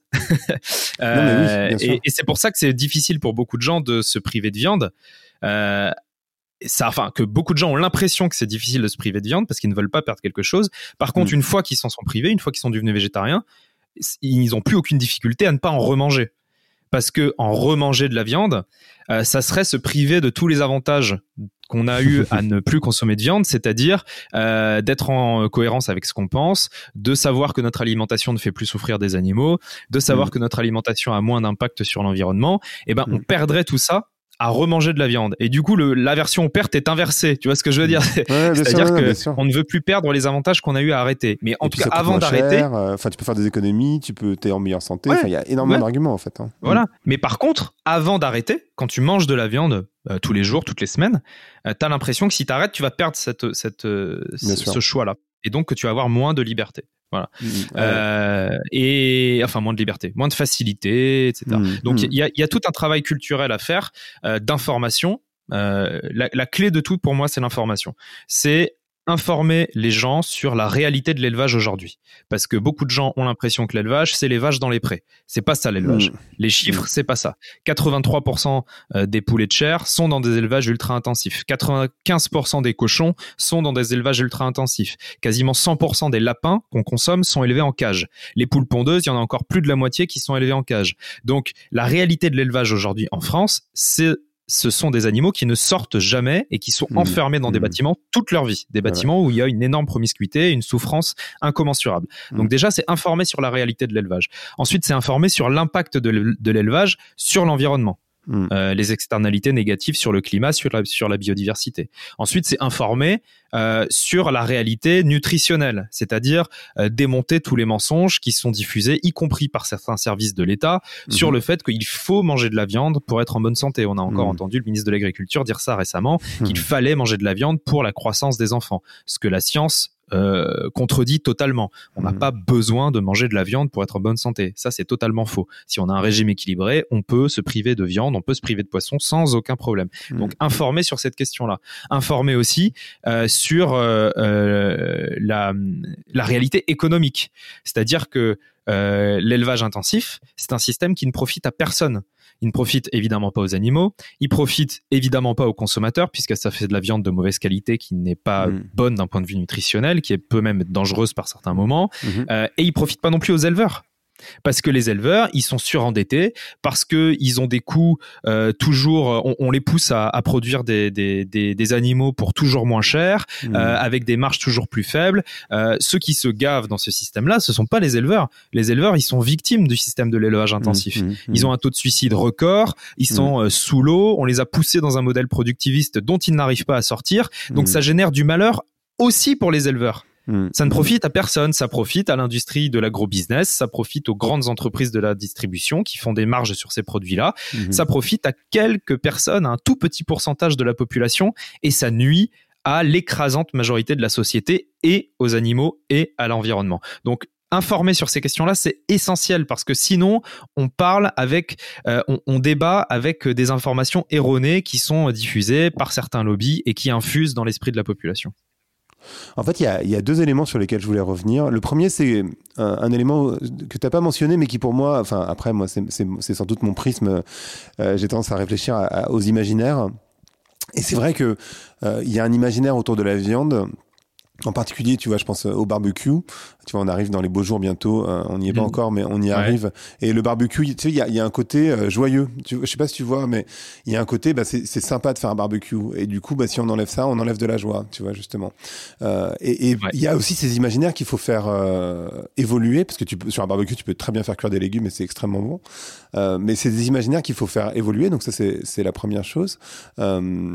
euh, non, mais oui, et, et c'est pour ça que c'est difficile pour beaucoup de gens de se priver de viande. Euh, ça, enfin, que beaucoup de gens ont l'impression que c'est difficile de se priver de viande parce qu'ils ne veulent pas perdre quelque chose. Par contre, mmh. une fois qu'ils s'en sont privés, une fois qu'ils sont devenus végétariens, ils n'ont plus aucune difficulté à ne pas en remanger. Parce que en remanger de la viande, euh, ça serait se priver de tous les avantages qu'on a eu à ne plus consommer de viande, c'est-à-dire euh, d'être en cohérence avec ce qu'on pense, de savoir que notre alimentation ne fait plus souffrir des animaux, de savoir mmh. que notre alimentation a moins d'impact sur l'environnement. Et ben, mmh. on perdrait tout ça à remanger de la viande. Et du coup, le, l'aversion aux pertes est inversée. Tu vois ce que je veux dire? Ouais, c'est-à-dire qu'on ne veut plus perdre les avantages qu'on a eu à arrêter. Mais en et tout cas, avant d'arrêter... Enfin, euh, tu peux faire des économies, tu peux, t'es en meilleure santé. Enfin, il y a énormément ouais. d'arguments, en fait. Hein. Voilà. Mmh. Mais par contre, avant d'arrêter, quand tu manges de la viande euh, tous les jours, toutes les semaines, euh, t'as l'impression que si t'arrêtes, tu vas perdre cette, cette, euh, ce, ce choix-là. Et donc que tu vas avoir moins de liberté. Voilà. Mmh, ouais. euh, et enfin moins de liberté, moins de facilité, et cetera. Mmh, Donc il mmh. y, a, y a tout un travail culturel à faire euh, d'information. Euh, la, la clé de tout pour moi, c'est l'information. C'est informer les gens sur la réalité de l'élevage aujourd'hui, parce que beaucoup de gens ont l'impression que l'élevage, c'est les vaches dans les prés. C'est pas ça l'élevage. Mmh. Les chiffres, mmh. c'est pas ça. quatre-vingt-trois pour cent des poulets de chair sont dans des élevages ultra intensifs. quatre-vingt-quinze pour cent des cochons sont dans des élevages ultra intensifs. Quasiment cent pour cent des lapins qu'on consomme sont élevés en cage. Les poules pondeuses, il y en a encore plus de la moitié qui sont élevées en cage. Donc la réalité de l'élevage aujourd'hui en France, c'est ce sont des animaux qui ne sortent jamais et qui sont mmh. enfermés dans mmh. des bâtiments toute leur vie. Des bâtiments voilà. où il y a une énorme promiscuité, une souffrance incommensurable. Mmh. Donc déjà, c'est informer sur la réalité de l'élevage. Ensuite, c'est informer sur l'impact de, de l'élevage sur l'environnement. Mmh. Euh, les externalités négatives sur le climat, sur la, sur la biodiversité. Ensuite, c'est informer euh, sur la réalité nutritionnelle, c'est-à-dire euh, démonter tous les mensonges qui sont diffusés, y compris par certains services de l'État, mmh. sur le fait qu'il faut manger de la viande pour être en bonne santé. On a encore mmh. entendu le ministre de l'Agriculture dire ça récemment, mmh. qu'il fallait manger de la viande pour la croissance des enfants, ce que la science Euh, contredit totalement. On n'a mmh. pas besoin de manger de la viande pour être en bonne santé. Ça, c'est totalement faux. Si on a un régime équilibré, on peut se priver de viande, on peut se priver de poisson sans aucun problème. Mmh. Donc, informer sur cette question-là. Informer aussi euh, sur euh, euh, la, la réalité économique. C'est-à-dire que euh, l'élevage intensif, c'est un système qui ne profite à personne. Il ne profite évidemment pas aux animaux, il profite évidemment pas aux consommateurs, puisque ça fait de la viande de mauvaise qualité qui n'est pas mmh. bonne d'un point de vue nutritionnel, qui est peut même être dangereuse par certains moments, mmh. euh, et il profite pas non plus aux éleveurs. Parce que les éleveurs, ils sont surendettés, parce que ils ont des coûts euh, toujours, on, on les pousse à, à produire des, des, des, des animaux pour toujours moins cher, mmh. euh, avec des marges toujours plus faibles. Euh, ceux qui se gavent dans ce système-là, ce sont pas les éleveurs. Les éleveurs, ils sont victimes du système de l'élevage intensif. Mmh, mmh, ils ont un taux de suicide record, ils sont mmh. euh, sous l'eau, on les a poussés dans un modèle productiviste dont ils n'arrivent pas à sortir. Donc mmh. ça génère du malheur aussi pour les éleveurs. Mmh. Ça ne profite à personne, ça profite à l'industrie de l'agro-business, ça profite aux grandes entreprises de la distribution qui font des marges sur ces produits-là, mmh. ça profite à quelques personnes, à un tout petit pourcentage de la population, et ça nuit à l'écrasante majorité de la société et aux animaux et à l'environnement. Donc, informer sur ces questions-là, c'est essentiel parce que sinon, on parle avec, euh, on, on débat avec des informations erronées qui sont diffusées par certains lobbies et qui infusent dans l'esprit de la population. En fait, il y a, y a deux éléments sur lesquels je voulais revenir. Le premier, c'est un, un élément que tu n'as pas mentionné, mais qui pour moi, enfin après, moi, c'est, c'est, c'est sans doute mon prisme. Euh, j'ai tendance à réfléchir à, à, aux imaginaires. Et c'est vrai qu'il euh, y a un imaginaire autour de la viande. En particulier, tu vois, je pense au barbecue. Tu vois, on arrive dans les beaux jours bientôt. Euh, on n'y est pas mmh. encore, mais on y ouais. arrive. Et le barbecue, tu sais, il y a, y a un côté euh, joyeux. Tu, je sais pas si tu vois, mais il y a un côté, bah, c'est, c'est sympa de faire un barbecue. Et du coup, bah, si on enlève ça, on enlève de la joie, tu vois, justement. Euh, et il ouais. y a aussi ces imaginaires qu'il faut faire euh, évoluer, parce que tu peux, sur un barbecue, tu peux très bien faire cuire des légumes et c'est extrêmement bon. Euh, mais c'est des imaginaires qu'il faut faire évoluer. Donc ça, c'est, c'est la première chose. Euh,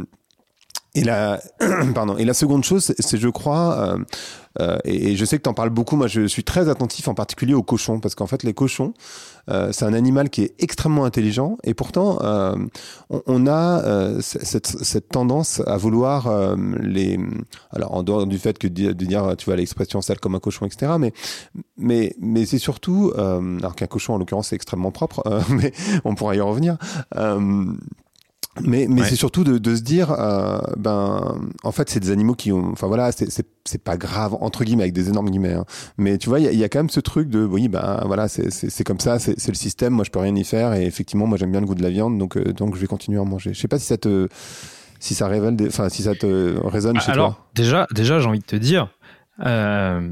Et la, pardon. Et la seconde chose, c'est, c'est je crois, euh, euh, et, et je sais que tu en parles beaucoup, moi je suis très attentif en particulier aux cochons, parce qu'en fait les cochons, euh, c'est un animal qui est extrêmement intelligent, et pourtant euh, on, on a euh, cette, cette tendance à vouloir euh, les... Alors en dehors du fait que de dire, tu vois, l'expression sale comme un cochon, et cetera, mais, mais, mais c'est surtout, euh, alors qu'un cochon en l'occurrence c'est extrêmement propre, euh, mais on pourra y revenir, euh, Mais, mais ouais. c'est surtout de, de se dire, euh, ben, en fait, c'est des animaux qui ont, enfin voilà, c'est, c'est, c'est pas grave, entre guillemets, avec des énormes guillemets, hein. Mais tu vois, il y a, y a quand même ce truc de, oui, ben, voilà, c'est, c'est, c'est comme ça, c'est, c'est le système, moi, je peux rien y faire, et effectivement, moi, j'aime bien le goût de la viande, donc, euh, donc, je vais continuer à en manger. Je sais pas si ça te, si ça révèle des, enfin, si ça te résonne chez Alors, toi. Alors, déjà, déjà, j'ai envie de te dire, euh,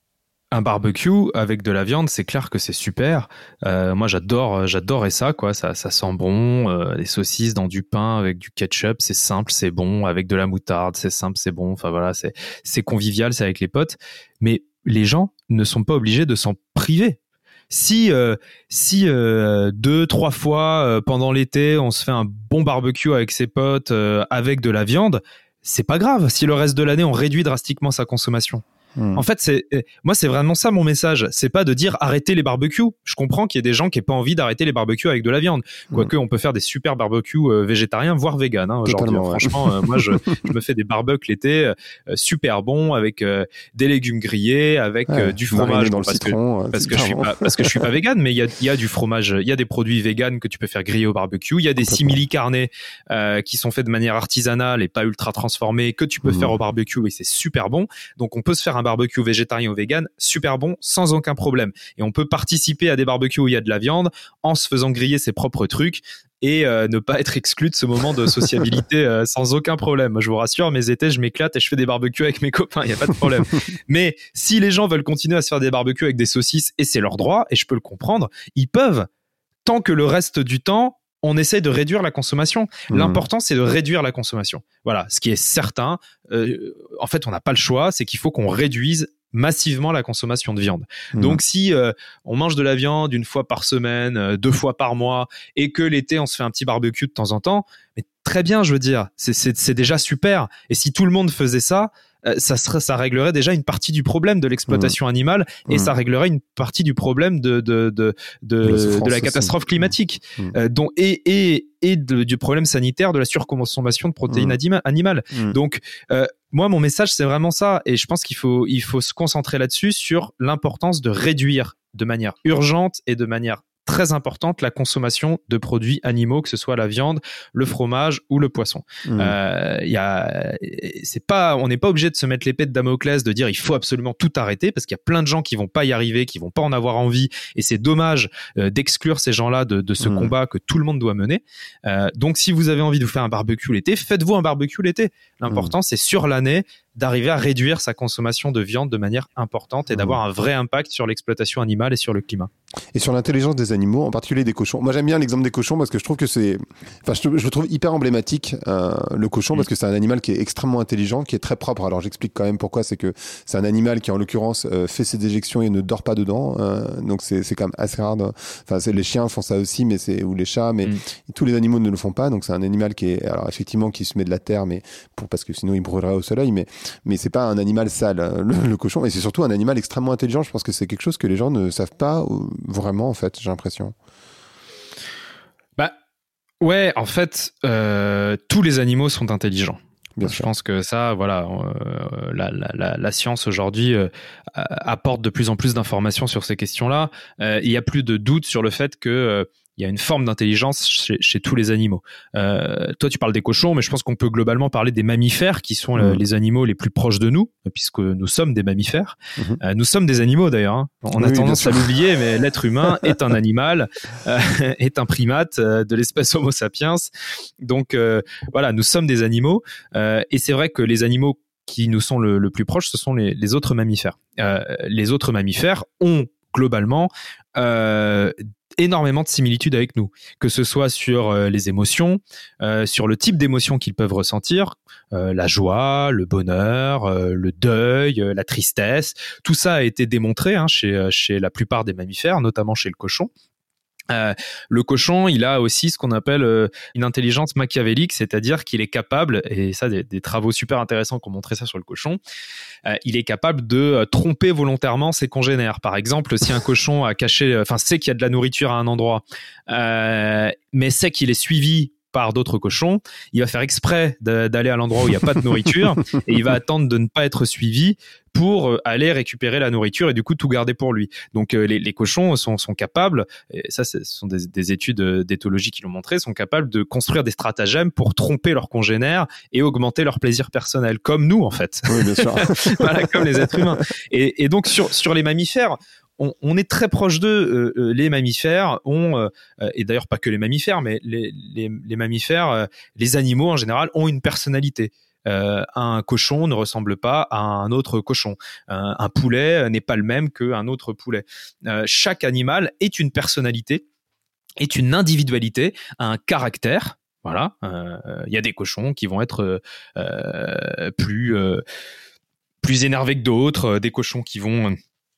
un barbecue avec de la viande, c'est clair que c'est super. Euh, moi, j'adore, j'adorais ça, quoi. Ça, ça sent bon. Euh, les saucisses dans du pain avec du ketchup, c'est simple, c'est bon. Avec de la moutarde, c'est simple, c'est bon. Enfin voilà, c'est, c'est convivial, c'est avec les potes. Mais les gens ne sont pas obligés de s'en priver. Si, euh, si euh, deux, trois fois euh, pendant l'été, on se fait un bon barbecue avec ses potes, euh, avec de la viande, c'est pas grave. Si le reste de l'année, on réduit drastiquement sa consommation. Mmh. En fait, c'est moi, c'est vraiment ça mon message. C'est pas de dire arrêtez les barbecues. Je comprends qu'il y ait des gens qui aient pas envie d'arrêter les barbecues avec de la viande. Quoique, mmh. on peut faire des super barbecues euh, végétariens, voire véganes. Hein, aujourd'hui, ouais. Franchement, euh, moi, je, je me fais des barbecues l'été euh, super bons avec euh, des légumes grillés, avec ouais, euh, du fromage dans le parce citron, que parce que je suis pas parce que je suis pas végane, mais il y a il y a du fromage, il y a des produits véganes que tu peux faire griller au barbecue. Il y a des simili carnés euh, qui sont faits de manière artisanale et pas ultra transformés que tu peux mmh. faire au barbecue et c'est super bon. Donc, on peut se faire un barbecue végétarien ou vegan, super bon, sans aucun problème. Et on peut participer à des barbecues où il y a de la viande en se faisant griller ses propres trucs et euh, ne pas être exclu de ce moment de sociabilité euh, sans aucun problème. Moi, je vous rassure, mes étés, je m'éclate et je fais des barbecues avec mes copains, il n'y a pas de problème. Mais si les gens veulent continuer à se faire des barbecues avec des saucisses, et c'est leur droit, et je peux le comprendre, ils peuvent, tant que le reste du temps, on essaie de réduire la consommation. Mmh. L'important, c'est de réduire la consommation. Voilà, ce qui est certain, euh, en fait, on n'a pas le choix, c'est qu'il faut qu'on réduise massivement la consommation de viande. Mmh. Donc, si euh, on mange de la viande une fois par semaine, euh, deux fois par mois, et que l'été, on se fait un petit barbecue de temps en temps, mais très bien, je veux dire, c'est, c'est, c'est déjà super. Et si tout le monde faisait ça, ça serait, ça réglerait déjà une partie du problème de l'exploitation mmh. animale et mmh. ça réglerait une partie du problème de de de de, de la catastrophe aussi. climatique, mmh. euh, dont et et et de, du problème sanitaire de la surconsommation de protéines mmh. adima- animales. Mmh. Donc euh, moi, mon message, c'est vraiment ça, et je pense qu'il faut il faut se concentrer là-dessus sur l'importance de réduire de manière urgente et de manière très importante la consommation de produits animaux, que ce soit la viande, le fromage ou le poisson. Mmh. Euh, y a, c'est pas, on n'est pas obligé de se mettre l'épée de Damoclès de dire il faut absolument tout arrêter, parce qu'il y a plein de gens qui vont pas y arriver, qui vont pas en avoir envie, et c'est dommage euh, d'exclure ces gens-là de, de ce mmh. combat que tout le monde doit mener. Euh, donc si vous avez envie de vous faire un barbecue l'été, faites-vous un barbecue l'été. L'important mmh. c'est sur l'année d'arriver à réduire sa consommation de viande de manière importante et d'avoir un vrai impact sur l'exploitation animale et sur le climat. Et sur l'intelligence des animaux, en particulier des cochons. Moi, j'aime bien l'exemple des cochons parce que je trouve que c'est, enfin, je, je le trouve hyper emblématique, euh, le cochon, mmh. parce que c'est un animal qui est extrêmement intelligent, qui est très propre. Alors, j'explique quand même pourquoi. C'est que c'est un animal qui, en l'occurrence, euh, fait ses déjections et ne dort pas dedans. Euh, donc, c'est, c'est quand même assez rare. De... Enfin, c'est, les chiens font ça aussi, mais c'est, ou les chats, mais mmh. tous les animaux ne le font pas. Donc, c'est un animal qui est, alors, effectivement, qui se met de la terre, mais pour, parce que sinon, il brûlerait au soleil, mais, mais c'est pas un animal sale, le, le cochon. Et c'est surtout un animal extrêmement intelligent. Je pense que c'est quelque chose que les gens ne savent pas vraiment, en fait, j'ai l'impression. Bah, ouais, en fait, euh, tous les animaux sont intelligents. Bien Je sûr. pense que ça, voilà, euh, la, la, la, la science aujourd'hui euh, apporte de plus en plus d'informations sur ces questions-là. Euh, il n'y a plus de doute sur le fait que euh, il y a une forme d'intelligence chez, chez tous les animaux. Euh, toi, tu parles des cochons, mais je pense qu'on peut globalement parler des mammifères, qui sont mmh. les animaux les plus proches de nous, puisque nous sommes des mammifères. Mmh. Euh, nous sommes des animaux, d'ailleurs. Hein. On oui, a tendance à l'oublier, mais l'être humain est un animal, euh, est un primate euh, de l'espèce Homo sapiens. Donc, euh, voilà, nous sommes des animaux. Euh, et c'est vrai que les animaux qui nous sont le, le plus proches, ce sont les, les autres mammifères. Euh, les autres mammifères ont, globalement, euh, énormément de similitudes avec nous, que ce soit sur euh, les émotions, euh, sur le type d'émotions qu'ils peuvent ressentir, euh, la joie, le bonheur, euh, le deuil, euh, la tristesse. Tout ça a été démontré hein, chez, chez la plupart des mammifères, notamment chez le cochon. Euh, le cochon, il a aussi ce qu'on appelle euh, une intelligence machiavélique, c'est-à-dire qu'il est capable, et ça des, des travaux super intéressants qui ont montré ça sur le cochon, euh, il est capable de euh, tromper volontairement ses congénères. Par exemple, si un cochon a caché, enfin sait qu'il y a de la nourriture à un endroit, euh, mais sait qu'il est suivi par d'autres cochons, il va faire exprès de, d'aller à l'endroit où il n'y a pas de nourriture et il va attendre de ne pas être suivi pour aller récupérer la nourriture et du coup tout garder pour lui. Donc euh, les, les cochons sont, sont capables, et ça ce sont des, des études d'éthologie qui l'ont montré, sont capables de construire des stratagèmes pour tromper leurs congénères et augmenter leur plaisir personnel, comme nous en fait. Oui, bien sûr. Voilà, comme les êtres humains. Et, et donc sur, sur les mammifères, On, on est très proche d'eux. Euh, les mammifères ont, euh, et d'ailleurs pas que les mammifères, mais les, les, les mammifères, euh, les animaux en général ont une personnalité. Euh, un cochon ne ressemble pas à un autre cochon. Euh, un poulet n'est pas le même qu'un autre poulet. Euh, chaque animal est une personnalité, est une individualité, a un caractère. Voilà. Il euh, y a des cochons qui vont être euh, plus euh, plus énervés que d'autres, des cochons qui vont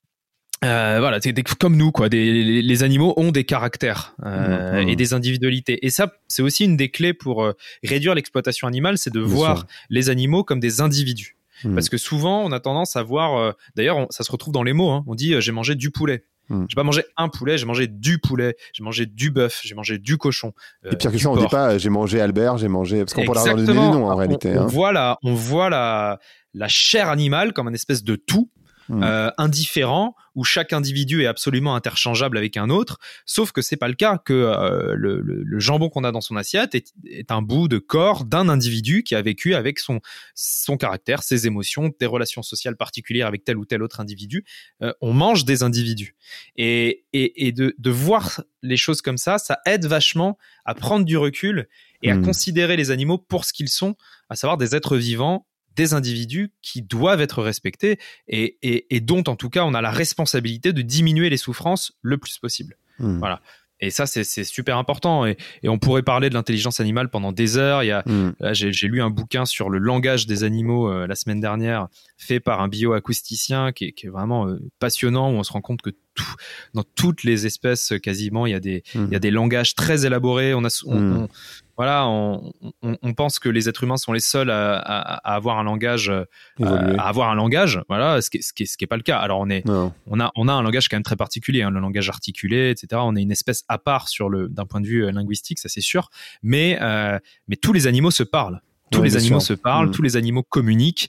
Euh, voilà, c'est des, comme nous, quoi. Des, les, les animaux ont des caractères euh, mmh, mmh. et des individualités. Et ça, c'est aussi une des clés pour euh, réduire l'exploitation animale, c'est de Bien voir sûr. les animaux comme des individus. Mmh. Parce que souvent, on a tendance à voir. Euh, d'ailleurs, on, ça se retrouve dans les mots. Hein, on dit euh, j'ai mangé du poulet. Mmh. J'ai pas mangé un poulet, j'ai mangé du poulet, j'ai mangé du bœuf, j'ai mangé du cochon. Euh, et pire que ça, porc. On dit pas j'ai mangé Albert, j'ai mangé. Parce qu'on pourrait avoir donné des noms en on, réalité. On, hein. on voit la, on voit la, la chair animale comme un espèce de tout. Mmh. Euh, indifférent où chaque individu est absolument interchangeable avec un autre, sauf que c'est pas le cas, que euh, le, le, le jambon qu'on a dans son assiette est, est un bout de corps d'un individu qui a vécu avec son, son caractère, ses émotions, des relations sociales particulières avec tel ou tel autre individu. Euh, on mange des individus et, et, et de, de voir les choses comme ça, ça aide vachement à prendre du recul et mmh. à considérer les animaux pour ce qu'ils sont, à savoir des êtres vivants, des individus qui doivent être respectés et, et, et dont, en tout cas, on a la responsabilité de diminuer les souffrances le plus possible. Mmh. Voilà. Et ça, c'est, c'est super important. Et, et on pourrait parler de l'intelligence animale pendant des heures. Il y a, mmh. là, j'ai, j'ai lu un bouquin sur le langage des animaux euh, la semaine dernière, fait par un bioacousticien qui est, qui est vraiment euh, passionnant, où on se rend compte que tout, dans toutes les espèces, quasiment, il y a des, mmh. il y a des langages très élaborés. On a, on, mmh. on, Voilà, on, on, on pense que les êtres humains sont les seuls à, à, à avoir un langage, euh, à avoir un langage, voilà, ce qui, ce qui, ce qui est pas le cas. Alors on est, non. on a, on a un langage quand même très particulier, hein, le langage articulé, et cetera. On est une espèce à part sur le, d'un point de vue linguistique, ça c'est sûr. Mais, euh, mais tous les animaux se parlent. Tous ouais, les animaux sûr. se parlent, mmh. tous les animaux communiquent.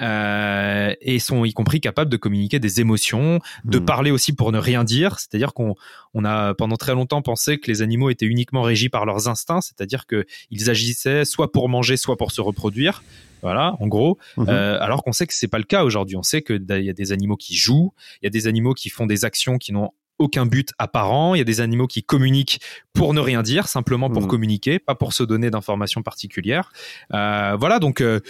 Euh, et sont y compris capables de communiquer des émotions, de mmh. parler aussi pour ne rien dire. C'est-à-dire qu'on on a pendant très longtemps pensé que les animaux étaient uniquement régis par leurs instincts, c'est-à-dire qu'ils agissaient soit pour manger, soit pour se reproduire. Voilà, en gros. Mmh. Euh, alors qu'on sait que c'est pas le cas aujourd'hui. On sait qu'il y a des animaux qui jouent, il y a des animaux qui font des actions qui n'ont aucun but apparent. Il y a des animaux qui communiquent pour ne rien dire, simplement pour mmh. communiquer, pas pour se donner d'informations particulières. Euh, voilà, donc euh,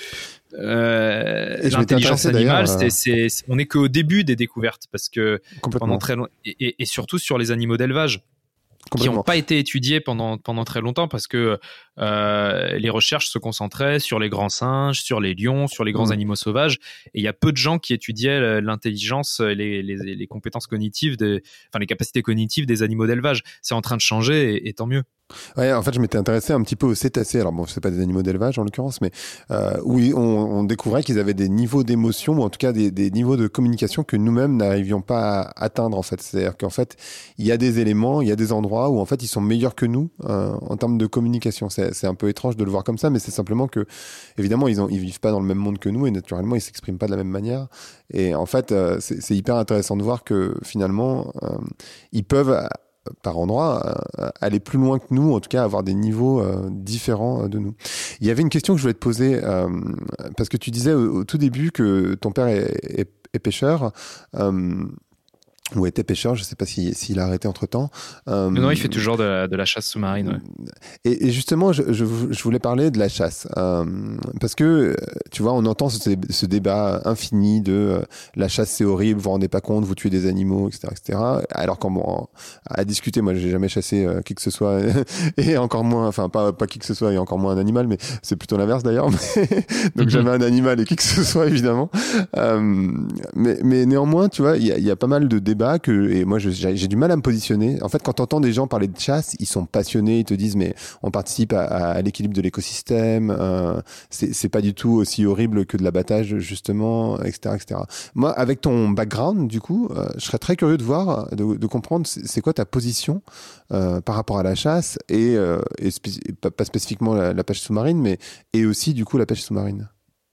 euh, l'intelligence animale, c'est, c'est, c'est, on n'est qu'au début des découvertes, parce que pendant très long... et, et, et surtout sur les animaux d'élevage, qui n'ont pas été étudiés pendant, pendant très longtemps, parce que euh, les recherches se concentraient sur les grands singes, sur les lions, sur les grands mmh. animaux sauvages, et il y a peu de gens qui étudiaient l'intelligence, les, les, les compétences cognitives, des, enfin les capacités cognitives des animaux d'élevage. C'est en train de changer, et, et tant mieux. Ouais, en fait, je m'étais intéressé un petit peu aux cétacés. Alors bon, c'est pas des animaux d'élevage en l'occurrence, mais euh, où on, on découvrait qu'ils avaient des niveaux d'émotion, ou en tout cas des, des niveaux de communication que nous-mêmes n'arrivions pas à atteindre en fait. C'est-à-dire qu'en fait, il y a des éléments, il y a des endroits où en fait ils sont meilleurs que nous euh, en termes de communication. C'est, c'est un peu étrange de le voir comme ça, mais c'est simplement que évidemment ils, ont, ils vivent pas dans le même monde que nous et naturellement ils s'expriment pas de la même manière. Et en fait, euh, c'est, c'est hyper intéressant de voir que finalement euh, ils peuvent par endroit, euh, aller plus loin que nous, en tout cas avoir des niveaux euh, différents euh, de nous. Il y avait une question que je voulais te poser, euh, parce que tu disais au, au tout début que ton père est, est, est pêcheur, euh, ou était pêcheur, je ne sais pas s'il, s'il a arrêté entre-temps. Euh, non, il fait toujours de la, de la chasse sous-marine. Ouais. Et, et justement, je, je, je voulais parler de la chasse. Euh, parce que, tu vois, on entend ce, ce débat infini de euh, la chasse, c'est horrible, vous vous rendez pas compte, vous tuez des animaux, et cetera, et cetera. Alors qu'en bon, à discuter, moi, j'ai jamais chassé euh, qui que ce soit, et encore moins, enfin, pas, pas qui que ce soit, et encore moins un animal, mais c'est plutôt l'inverse d'ailleurs. Donc, mm-hmm. jamais un animal et qui que ce soit, évidemment. Euh, mais, mais néanmoins, tu vois, il y a, y a pas mal de débats que, et moi je, j'ai, j'ai du mal à me positionner. En fait, quand t'entends des gens parler de chasse, ils sont passionnés, ils te disent mais on participe à, à l'équilibre de l'écosystème, euh, c'est, c'est pas du tout aussi horrible que de l'abattage justement, et cetera, et cetera. Moi, avec ton background, du coup, euh, je serais très curieux de voir, de, de comprendre c'est, c'est quoi ta position euh, par rapport à la chasse et, euh, et, spé- et pas, pas spécifiquement la, la pêche sous-marine, mais et aussi du coup la pêche sous-marine.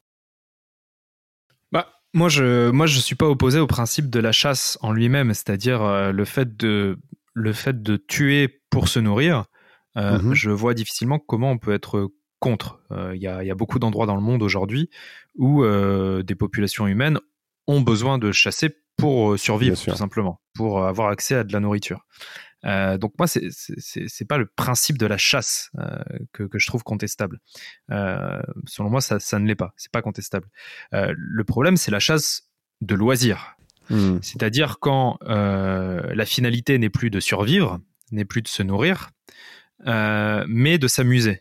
Moi, je moi je suis pas opposé au principe de la chasse en lui-même, c'est-à-dire euh, le fait de le fait de tuer pour se nourrir. Euh, mm-hmm. Je vois difficilement comment on peut être contre. Il euh, y a il y a beaucoup d'endroits dans le monde aujourd'hui où euh, des populations humaines ont besoin de chasser pour survivre, tout simplement, pour avoir accès à de la nourriture. Euh, donc moi, c'est, c'est, c'est, c'est pas le principe de la chasse euh, que, que je trouve contestable. Euh, selon moi, ça, ça ne l'est pas. C'est pas contestable. Euh, le problème, c'est la chasse de loisir. Mmh. C'est-à-dire quand euh, la finalité n'est plus de survivre, n'est plus de se nourrir, euh, mais de s'amuser.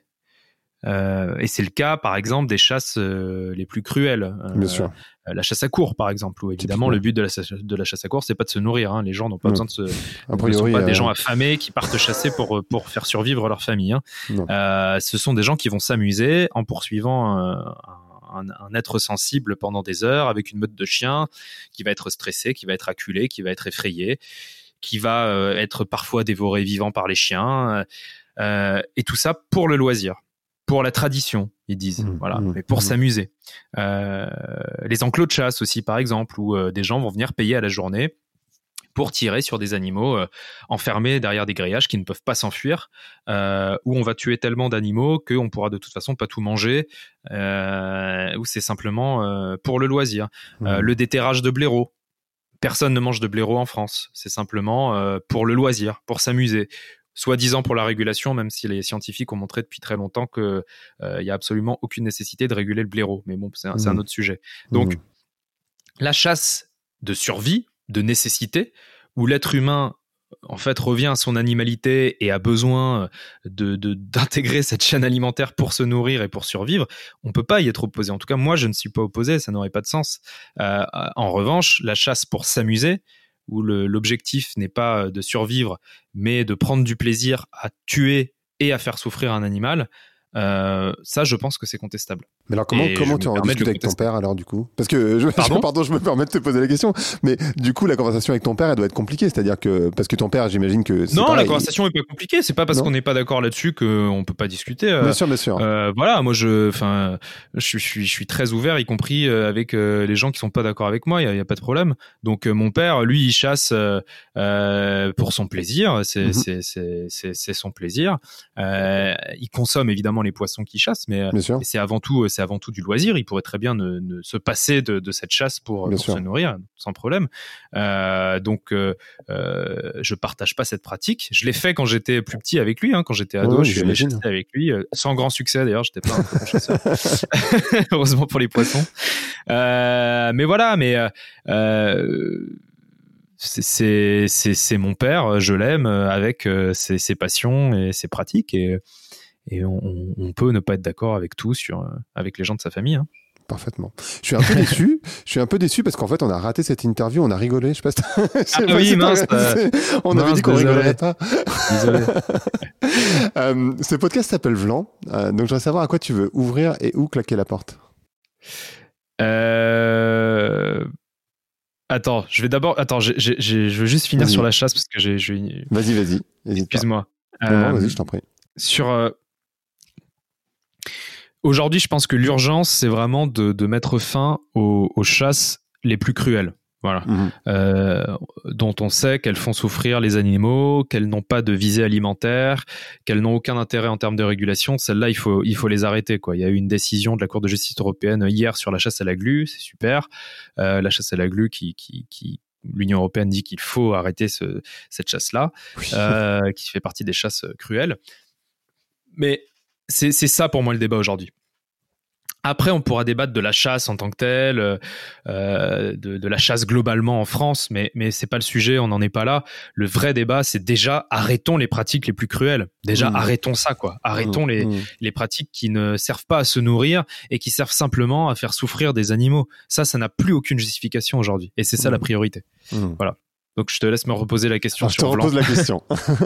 Euh, et c'est le cas, par exemple, des chasses euh, les plus cruelles. Euh, Bien sûr. Euh, la chasse à courre, par exemple, où évidemment le but de la, de la chasse à courre, c'est pas de se nourrir. Hein. Les gens n'ont pas mmh. besoin de se. Ne sont pas euh... des gens affamés qui partent chasser pour pour faire survivre leur famille. Hein. Euh, ce sont des gens qui vont s'amuser en poursuivant euh, un, un être sensible pendant des heures avec une meute de chiens qui va être stressé, qui va être acculé, qui va être effrayé, qui va euh, être parfois dévoré vivant par les chiens, euh, et tout ça pour le loisir. Pour la tradition, ils disent, mmh, voilà, mmh, mais pour mmh. s'amuser. Euh, les enclos de chasse aussi, par exemple, où euh, des gens vont venir payer à la journée pour tirer sur des animaux euh, enfermés derrière des grillages qui ne peuvent pas s'enfuir, euh, où on va tuer tellement d'animaux qu'on pourra de toute façon pas tout manger, euh, où c'est simplement euh, pour le loisir. Mmh. Euh, le déterrage de blaireaux. Personne ne mange de blaireaux en France. C'est simplement euh, pour le loisir, pour s'amuser. Soi-disant pour la régulation, même si les scientifiques ont montré depuis très longtemps qu'il euh, n'y a absolument aucune nécessité de réguler le blaireau. Mais bon, c'est un, mmh. c'est un autre sujet. Donc, mmh. la chasse de survie, de nécessité, où l'être humain, en fait, revient à son animalité et a besoin de, de, d'intégrer cette chaîne alimentaire pour se nourrir et pour survivre, on ne peut pas y être opposé. En tout cas, moi, je ne suis pas opposé, ça n'aurait pas de sens. Euh, en revanche, la chasse pour s'amuser, où le, l'objectif n'est pas de survivre, mais de prendre du plaisir à tuer et à faire souffrir un animal, euh, ça, je pense que c'est contestable. Mais alors, comment, comment tu en discutes avec ton père, alors, du coup ? Parce que, je, pardon, je, pardon, je me permets de te poser la question, mais du coup, la conversation avec ton père, elle doit être compliquée, c'est-à-dire que, parce que ton père, j'imagine que... C'est non, pareil, la conversation est pas compliquée, c'est pas parce non. qu'on n'est pas d'accord là-dessus qu'on peut pas discuter. Euh, bien sûr, bien sûr. Euh, voilà, moi, je, enfin, je, je suis, je suis très ouvert, y compris avec euh, les gens qui sont pas d'accord avec moi, il y a, y a pas de problème. Donc, euh, mon père, lui, il chasse euh, euh, pour son plaisir, c'est, mm-hmm. c'est, c'est, c'est, c'est son plaisir. Euh, il consomme évidemment les poissons qui chassent, mais Bien sûr. c'est avant tout, c'est avant tout du loisir. Ils pourraient très bien ne, ne se passer de, de cette chasse pour, pour se nourrir, sans problème. Euh, donc, euh, euh, je partage pas cette pratique. Je l'ai fait quand j'étais plus petit avec lui, hein, quand j'étais ado, ouais, je suis allé chasser avec lui, euh, sans grand succès d'ailleurs. J'étais pas un très bon chasseur, heureusement pour les poissons. Euh, mais voilà, mais euh, c'est, c'est, c'est, c'est mon père, je l'aime avec ses, ses passions et ses pratiques, et, et on, on peut ne pas être d'accord avec tout sur, avec les gens de sa famille. Hein. Parfaitement. Je suis un peu déçu. Je suis un peu déçu parce qu'en fait, on a raté cette interview, on a rigolé. Je sais pas si ah sais pas oui, si mince. Euh, on mince, avait dit qu'on désolé. rigolerait pas. Désolé. euh, ce podcast s'appelle Vlan. Euh, donc, je voudrais savoir à quoi tu veux ouvrir et où claquer la porte. Euh... Attends, je vais d'abord. Attends, j'ai, j'ai, j'ai, je veux juste finir vas-y. sur la chasse parce que j'ai. j'ai... Vas-y, vas-y. Excuse-moi. Non, euh, non, vas-y, je t'en prie. Sur. Euh... Aujourd'hui, je pense que l'urgence, c'est vraiment de, de mettre fin aux, aux chasses les plus cruelles. Voilà. Mmh. Euh, dont on sait qu'elles font souffrir les animaux, qu'elles n'ont pas de visée alimentaire, qu'elles n'ont aucun intérêt en termes de régulation. Celles-là, il faut, il faut les arrêter, quoi. Il y a eu une décision de la Cour de justice européenne hier sur la chasse à la glu, c'est super. Euh, la chasse à la glu qui, qui, qui, l'Union européenne dit qu'il faut arrêter ce, cette chasse-là, oui. euh, qui fait partie des chasses cruelles. Mais c'est, c'est ça pour moi le débat aujourd'hui. Après, on pourra débattre de la chasse en tant que telle, euh, de, de la chasse globalement en France, mais, mais c'est pas le sujet, on n'en est pas là. Le vrai débat, c'est déjà arrêtons les pratiques les plus cruelles. Déjà, mmh. arrêtons ça, quoi. Arrêtons mmh. les, mmh. les pratiques qui ne servent pas à se nourrir et qui servent simplement à faire souffrir des animaux. Ça, ça n'a plus aucune justification aujourd'hui. Et c'est ça mmh. la priorité. Mmh. Voilà. Donc, je te laisse me reposer la question. Alors, sur je te Vlan. repose la question.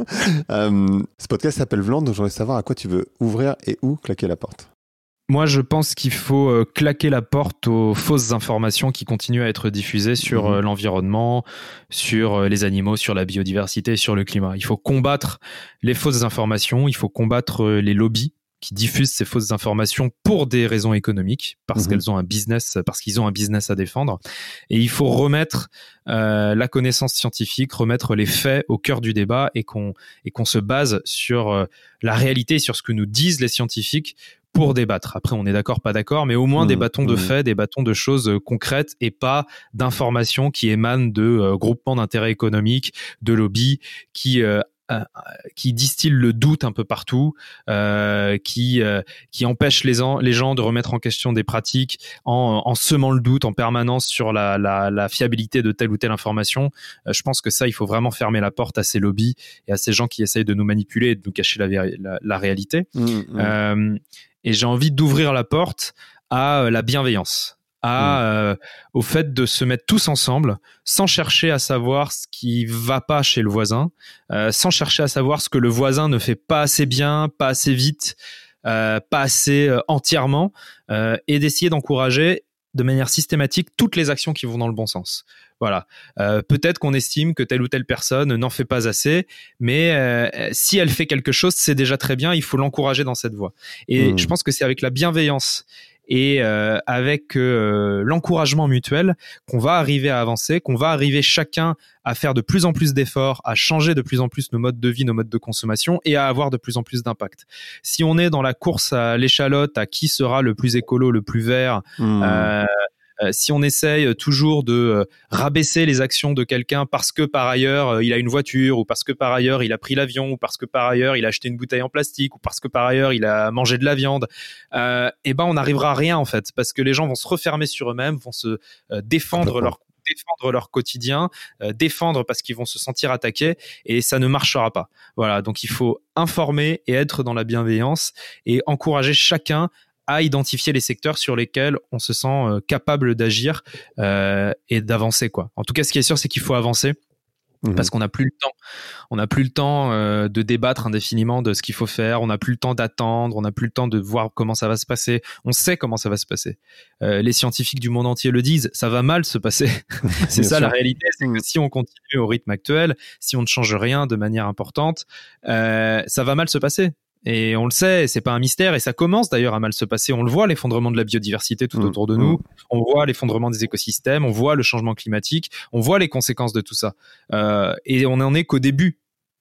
euh, ce podcast s'appelle Vlan, donc je voudrais savoir à quoi tu veux ouvrir et où claquer la porte. Moi, je pense qu'il faut euh, claquer la porte aux fausses informations qui continuent à être diffusées sur mmh. euh, l'environnement, sur euh, les animaux, sur la biodiversité, sur le climat. Il faut combattre les fausses informations, il faut combattre euh, les lobbies qui diffusent ces fausses informations pour des raisons économiques, parce mmh. qu'elles ont un business, parce qu'ils ont un business à défendre. Et il faut remettre euh, la connaissance scientifique, remettre les faits au cœur du débat et qu'on, et qu'on se base sur euh, la réalité, sur ce que nous disent les scientifiques pour débattre. Après, on est d'accord, pas d'accord, mais au moins mmh, débattons mmh. de faits, débattons de choses concrètes et pas d'informations qui émanent de euh, groupements d'intérêts économiques, de lobbies qui euh, euh, qui distillent le doute un peu partout, euh, qui euh, qui empêchent les, en, les gens de remettre en question des pratiques en, en semant le doute en permanence sur la, la, la fiabilité de telle ou telle information. Euh, je pense que ça, il faut vraiment fermer la porte à ces lobbies et à ces gens qui essayent de nous manipuler et de nous cacher la, la, la réalité. Mmh, mmh. Euh, Et j'ai envie d'ouvrir la porte à la bienveillance, à, mmh. euh, au fait de se mettre tous ensemble, sans chercher à savoir ce qui va pas chez le voisin, euh, sans chercher à savoir ce que le voisin ne fait pas assez bien, pas assez vite, euh, pas assez euh, entièrement, euh, et d'essayer d'encourager de manière systématique toutes les actions qui vont dans le bon sens. Voilà. Euh, peut-être qu'on estime que telle ou telle personne n'en fait pas assez, mais euh, si elle fait quelque chose, c'est déjà très bien. Il faut l'encourager dans cette voie. Et mmh. je pense que c'est avec la bienveillance et euh, avec euh, l'encouragement mutuel qu'on va arriver à avancer, qu'on va arriver chacun à faire de plus en plus d'efforts, à changer de plus en plus nos modes de vie, nos modes de consommation et à avoir de plus en plus d'impact. Si on est dans la course à l'échalote, à qui sera le plus écolo, le plus vert, mmh. euh, Euh, si on essaye toujours de euh, rabaisser les actions de quelqu'un parce que par ailleurs euh, il a une voiture ou parce que par ailleurs il a pris l'avion ou parce que par ailleurs il a acheté une bouteille en plastique ou parce que par ailleurs il a mangé de la viande, euh, et ben on n'arrivera à rien en fait, parce que les gens vont se refermer sur eux-mêmes, vont se euh, défendre leur défendre leur quotidien, euh, défendre parce qu'ils vont se sentir attaqués, et ça ne marchera pas. Voilà, donc il faut informer et être dans la bienveillance et encourager chacun à identifier les secteurs sur lesquels on se sent euh, capable d'agir euh, et d'avancer, quoi. En tout cas, ce qui est sûr, c'est qu'il faut avancer. Mmh. Parce qu'on n'a plus le temps. On n'a plus le temps euh, de débattre indéfiniment de ce qu'il faut faire. On n'a plus le temps d'attendre. On n'a plus le temps de voir comment ça va se passer. On sait comment ça va se passer. Euh, les scientifiques du monde entier le disent. Ça va mal se passer. C'est ça sûr. La réalité. C'est mmh. que si on continue au rythme actuel, si on ne change rien de manière importante, euh, ça va mal se passer. Et on le sait, c'est pas un mystère, et ça commence d'ailleurs à mal se passer. On le voit, l'effondrement de la biodiversité tout mmh, autour de mmh. nous, on voit l'effondrement des écosystèmes, on voit le changement climatique, on voit les conséquences de tout ça. Euh, et on n'en est qu'au début.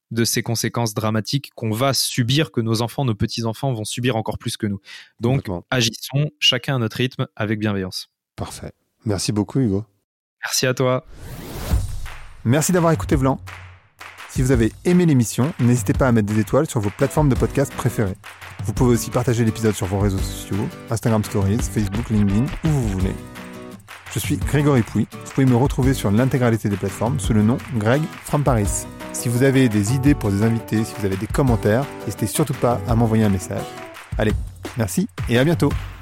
de ces conséquences dramatiques qu'on va subir, que nos enfants, nos petits-enfants vont subir encore plus que nous. Donc, agissons chacun à notre rythme avec bienveillance. Parfait. Merci beaucoup, Hugo. Merci à toi. Merci d'avoir écouté Vlan. Si vous avez aimé l'émission, n'hésitez pas à mettre des étoiles sur vos plateformes de podcast préférées. Vous pouvez aussi partager l'épisode sur vos réseaux sociaux, Instagram Stories, Facebook, LinkedIn, où vous voulez. Je suis Grégory Pouy. Vous pouvez me retrouver sur l'intégralité des plateformes sous le nom Greg from Paris. Si vous avez des idées pour des invités, si vous avez des commentaires, n'hésitez surtout pas à m'envoyer un message. Allez, merci et à bientôt.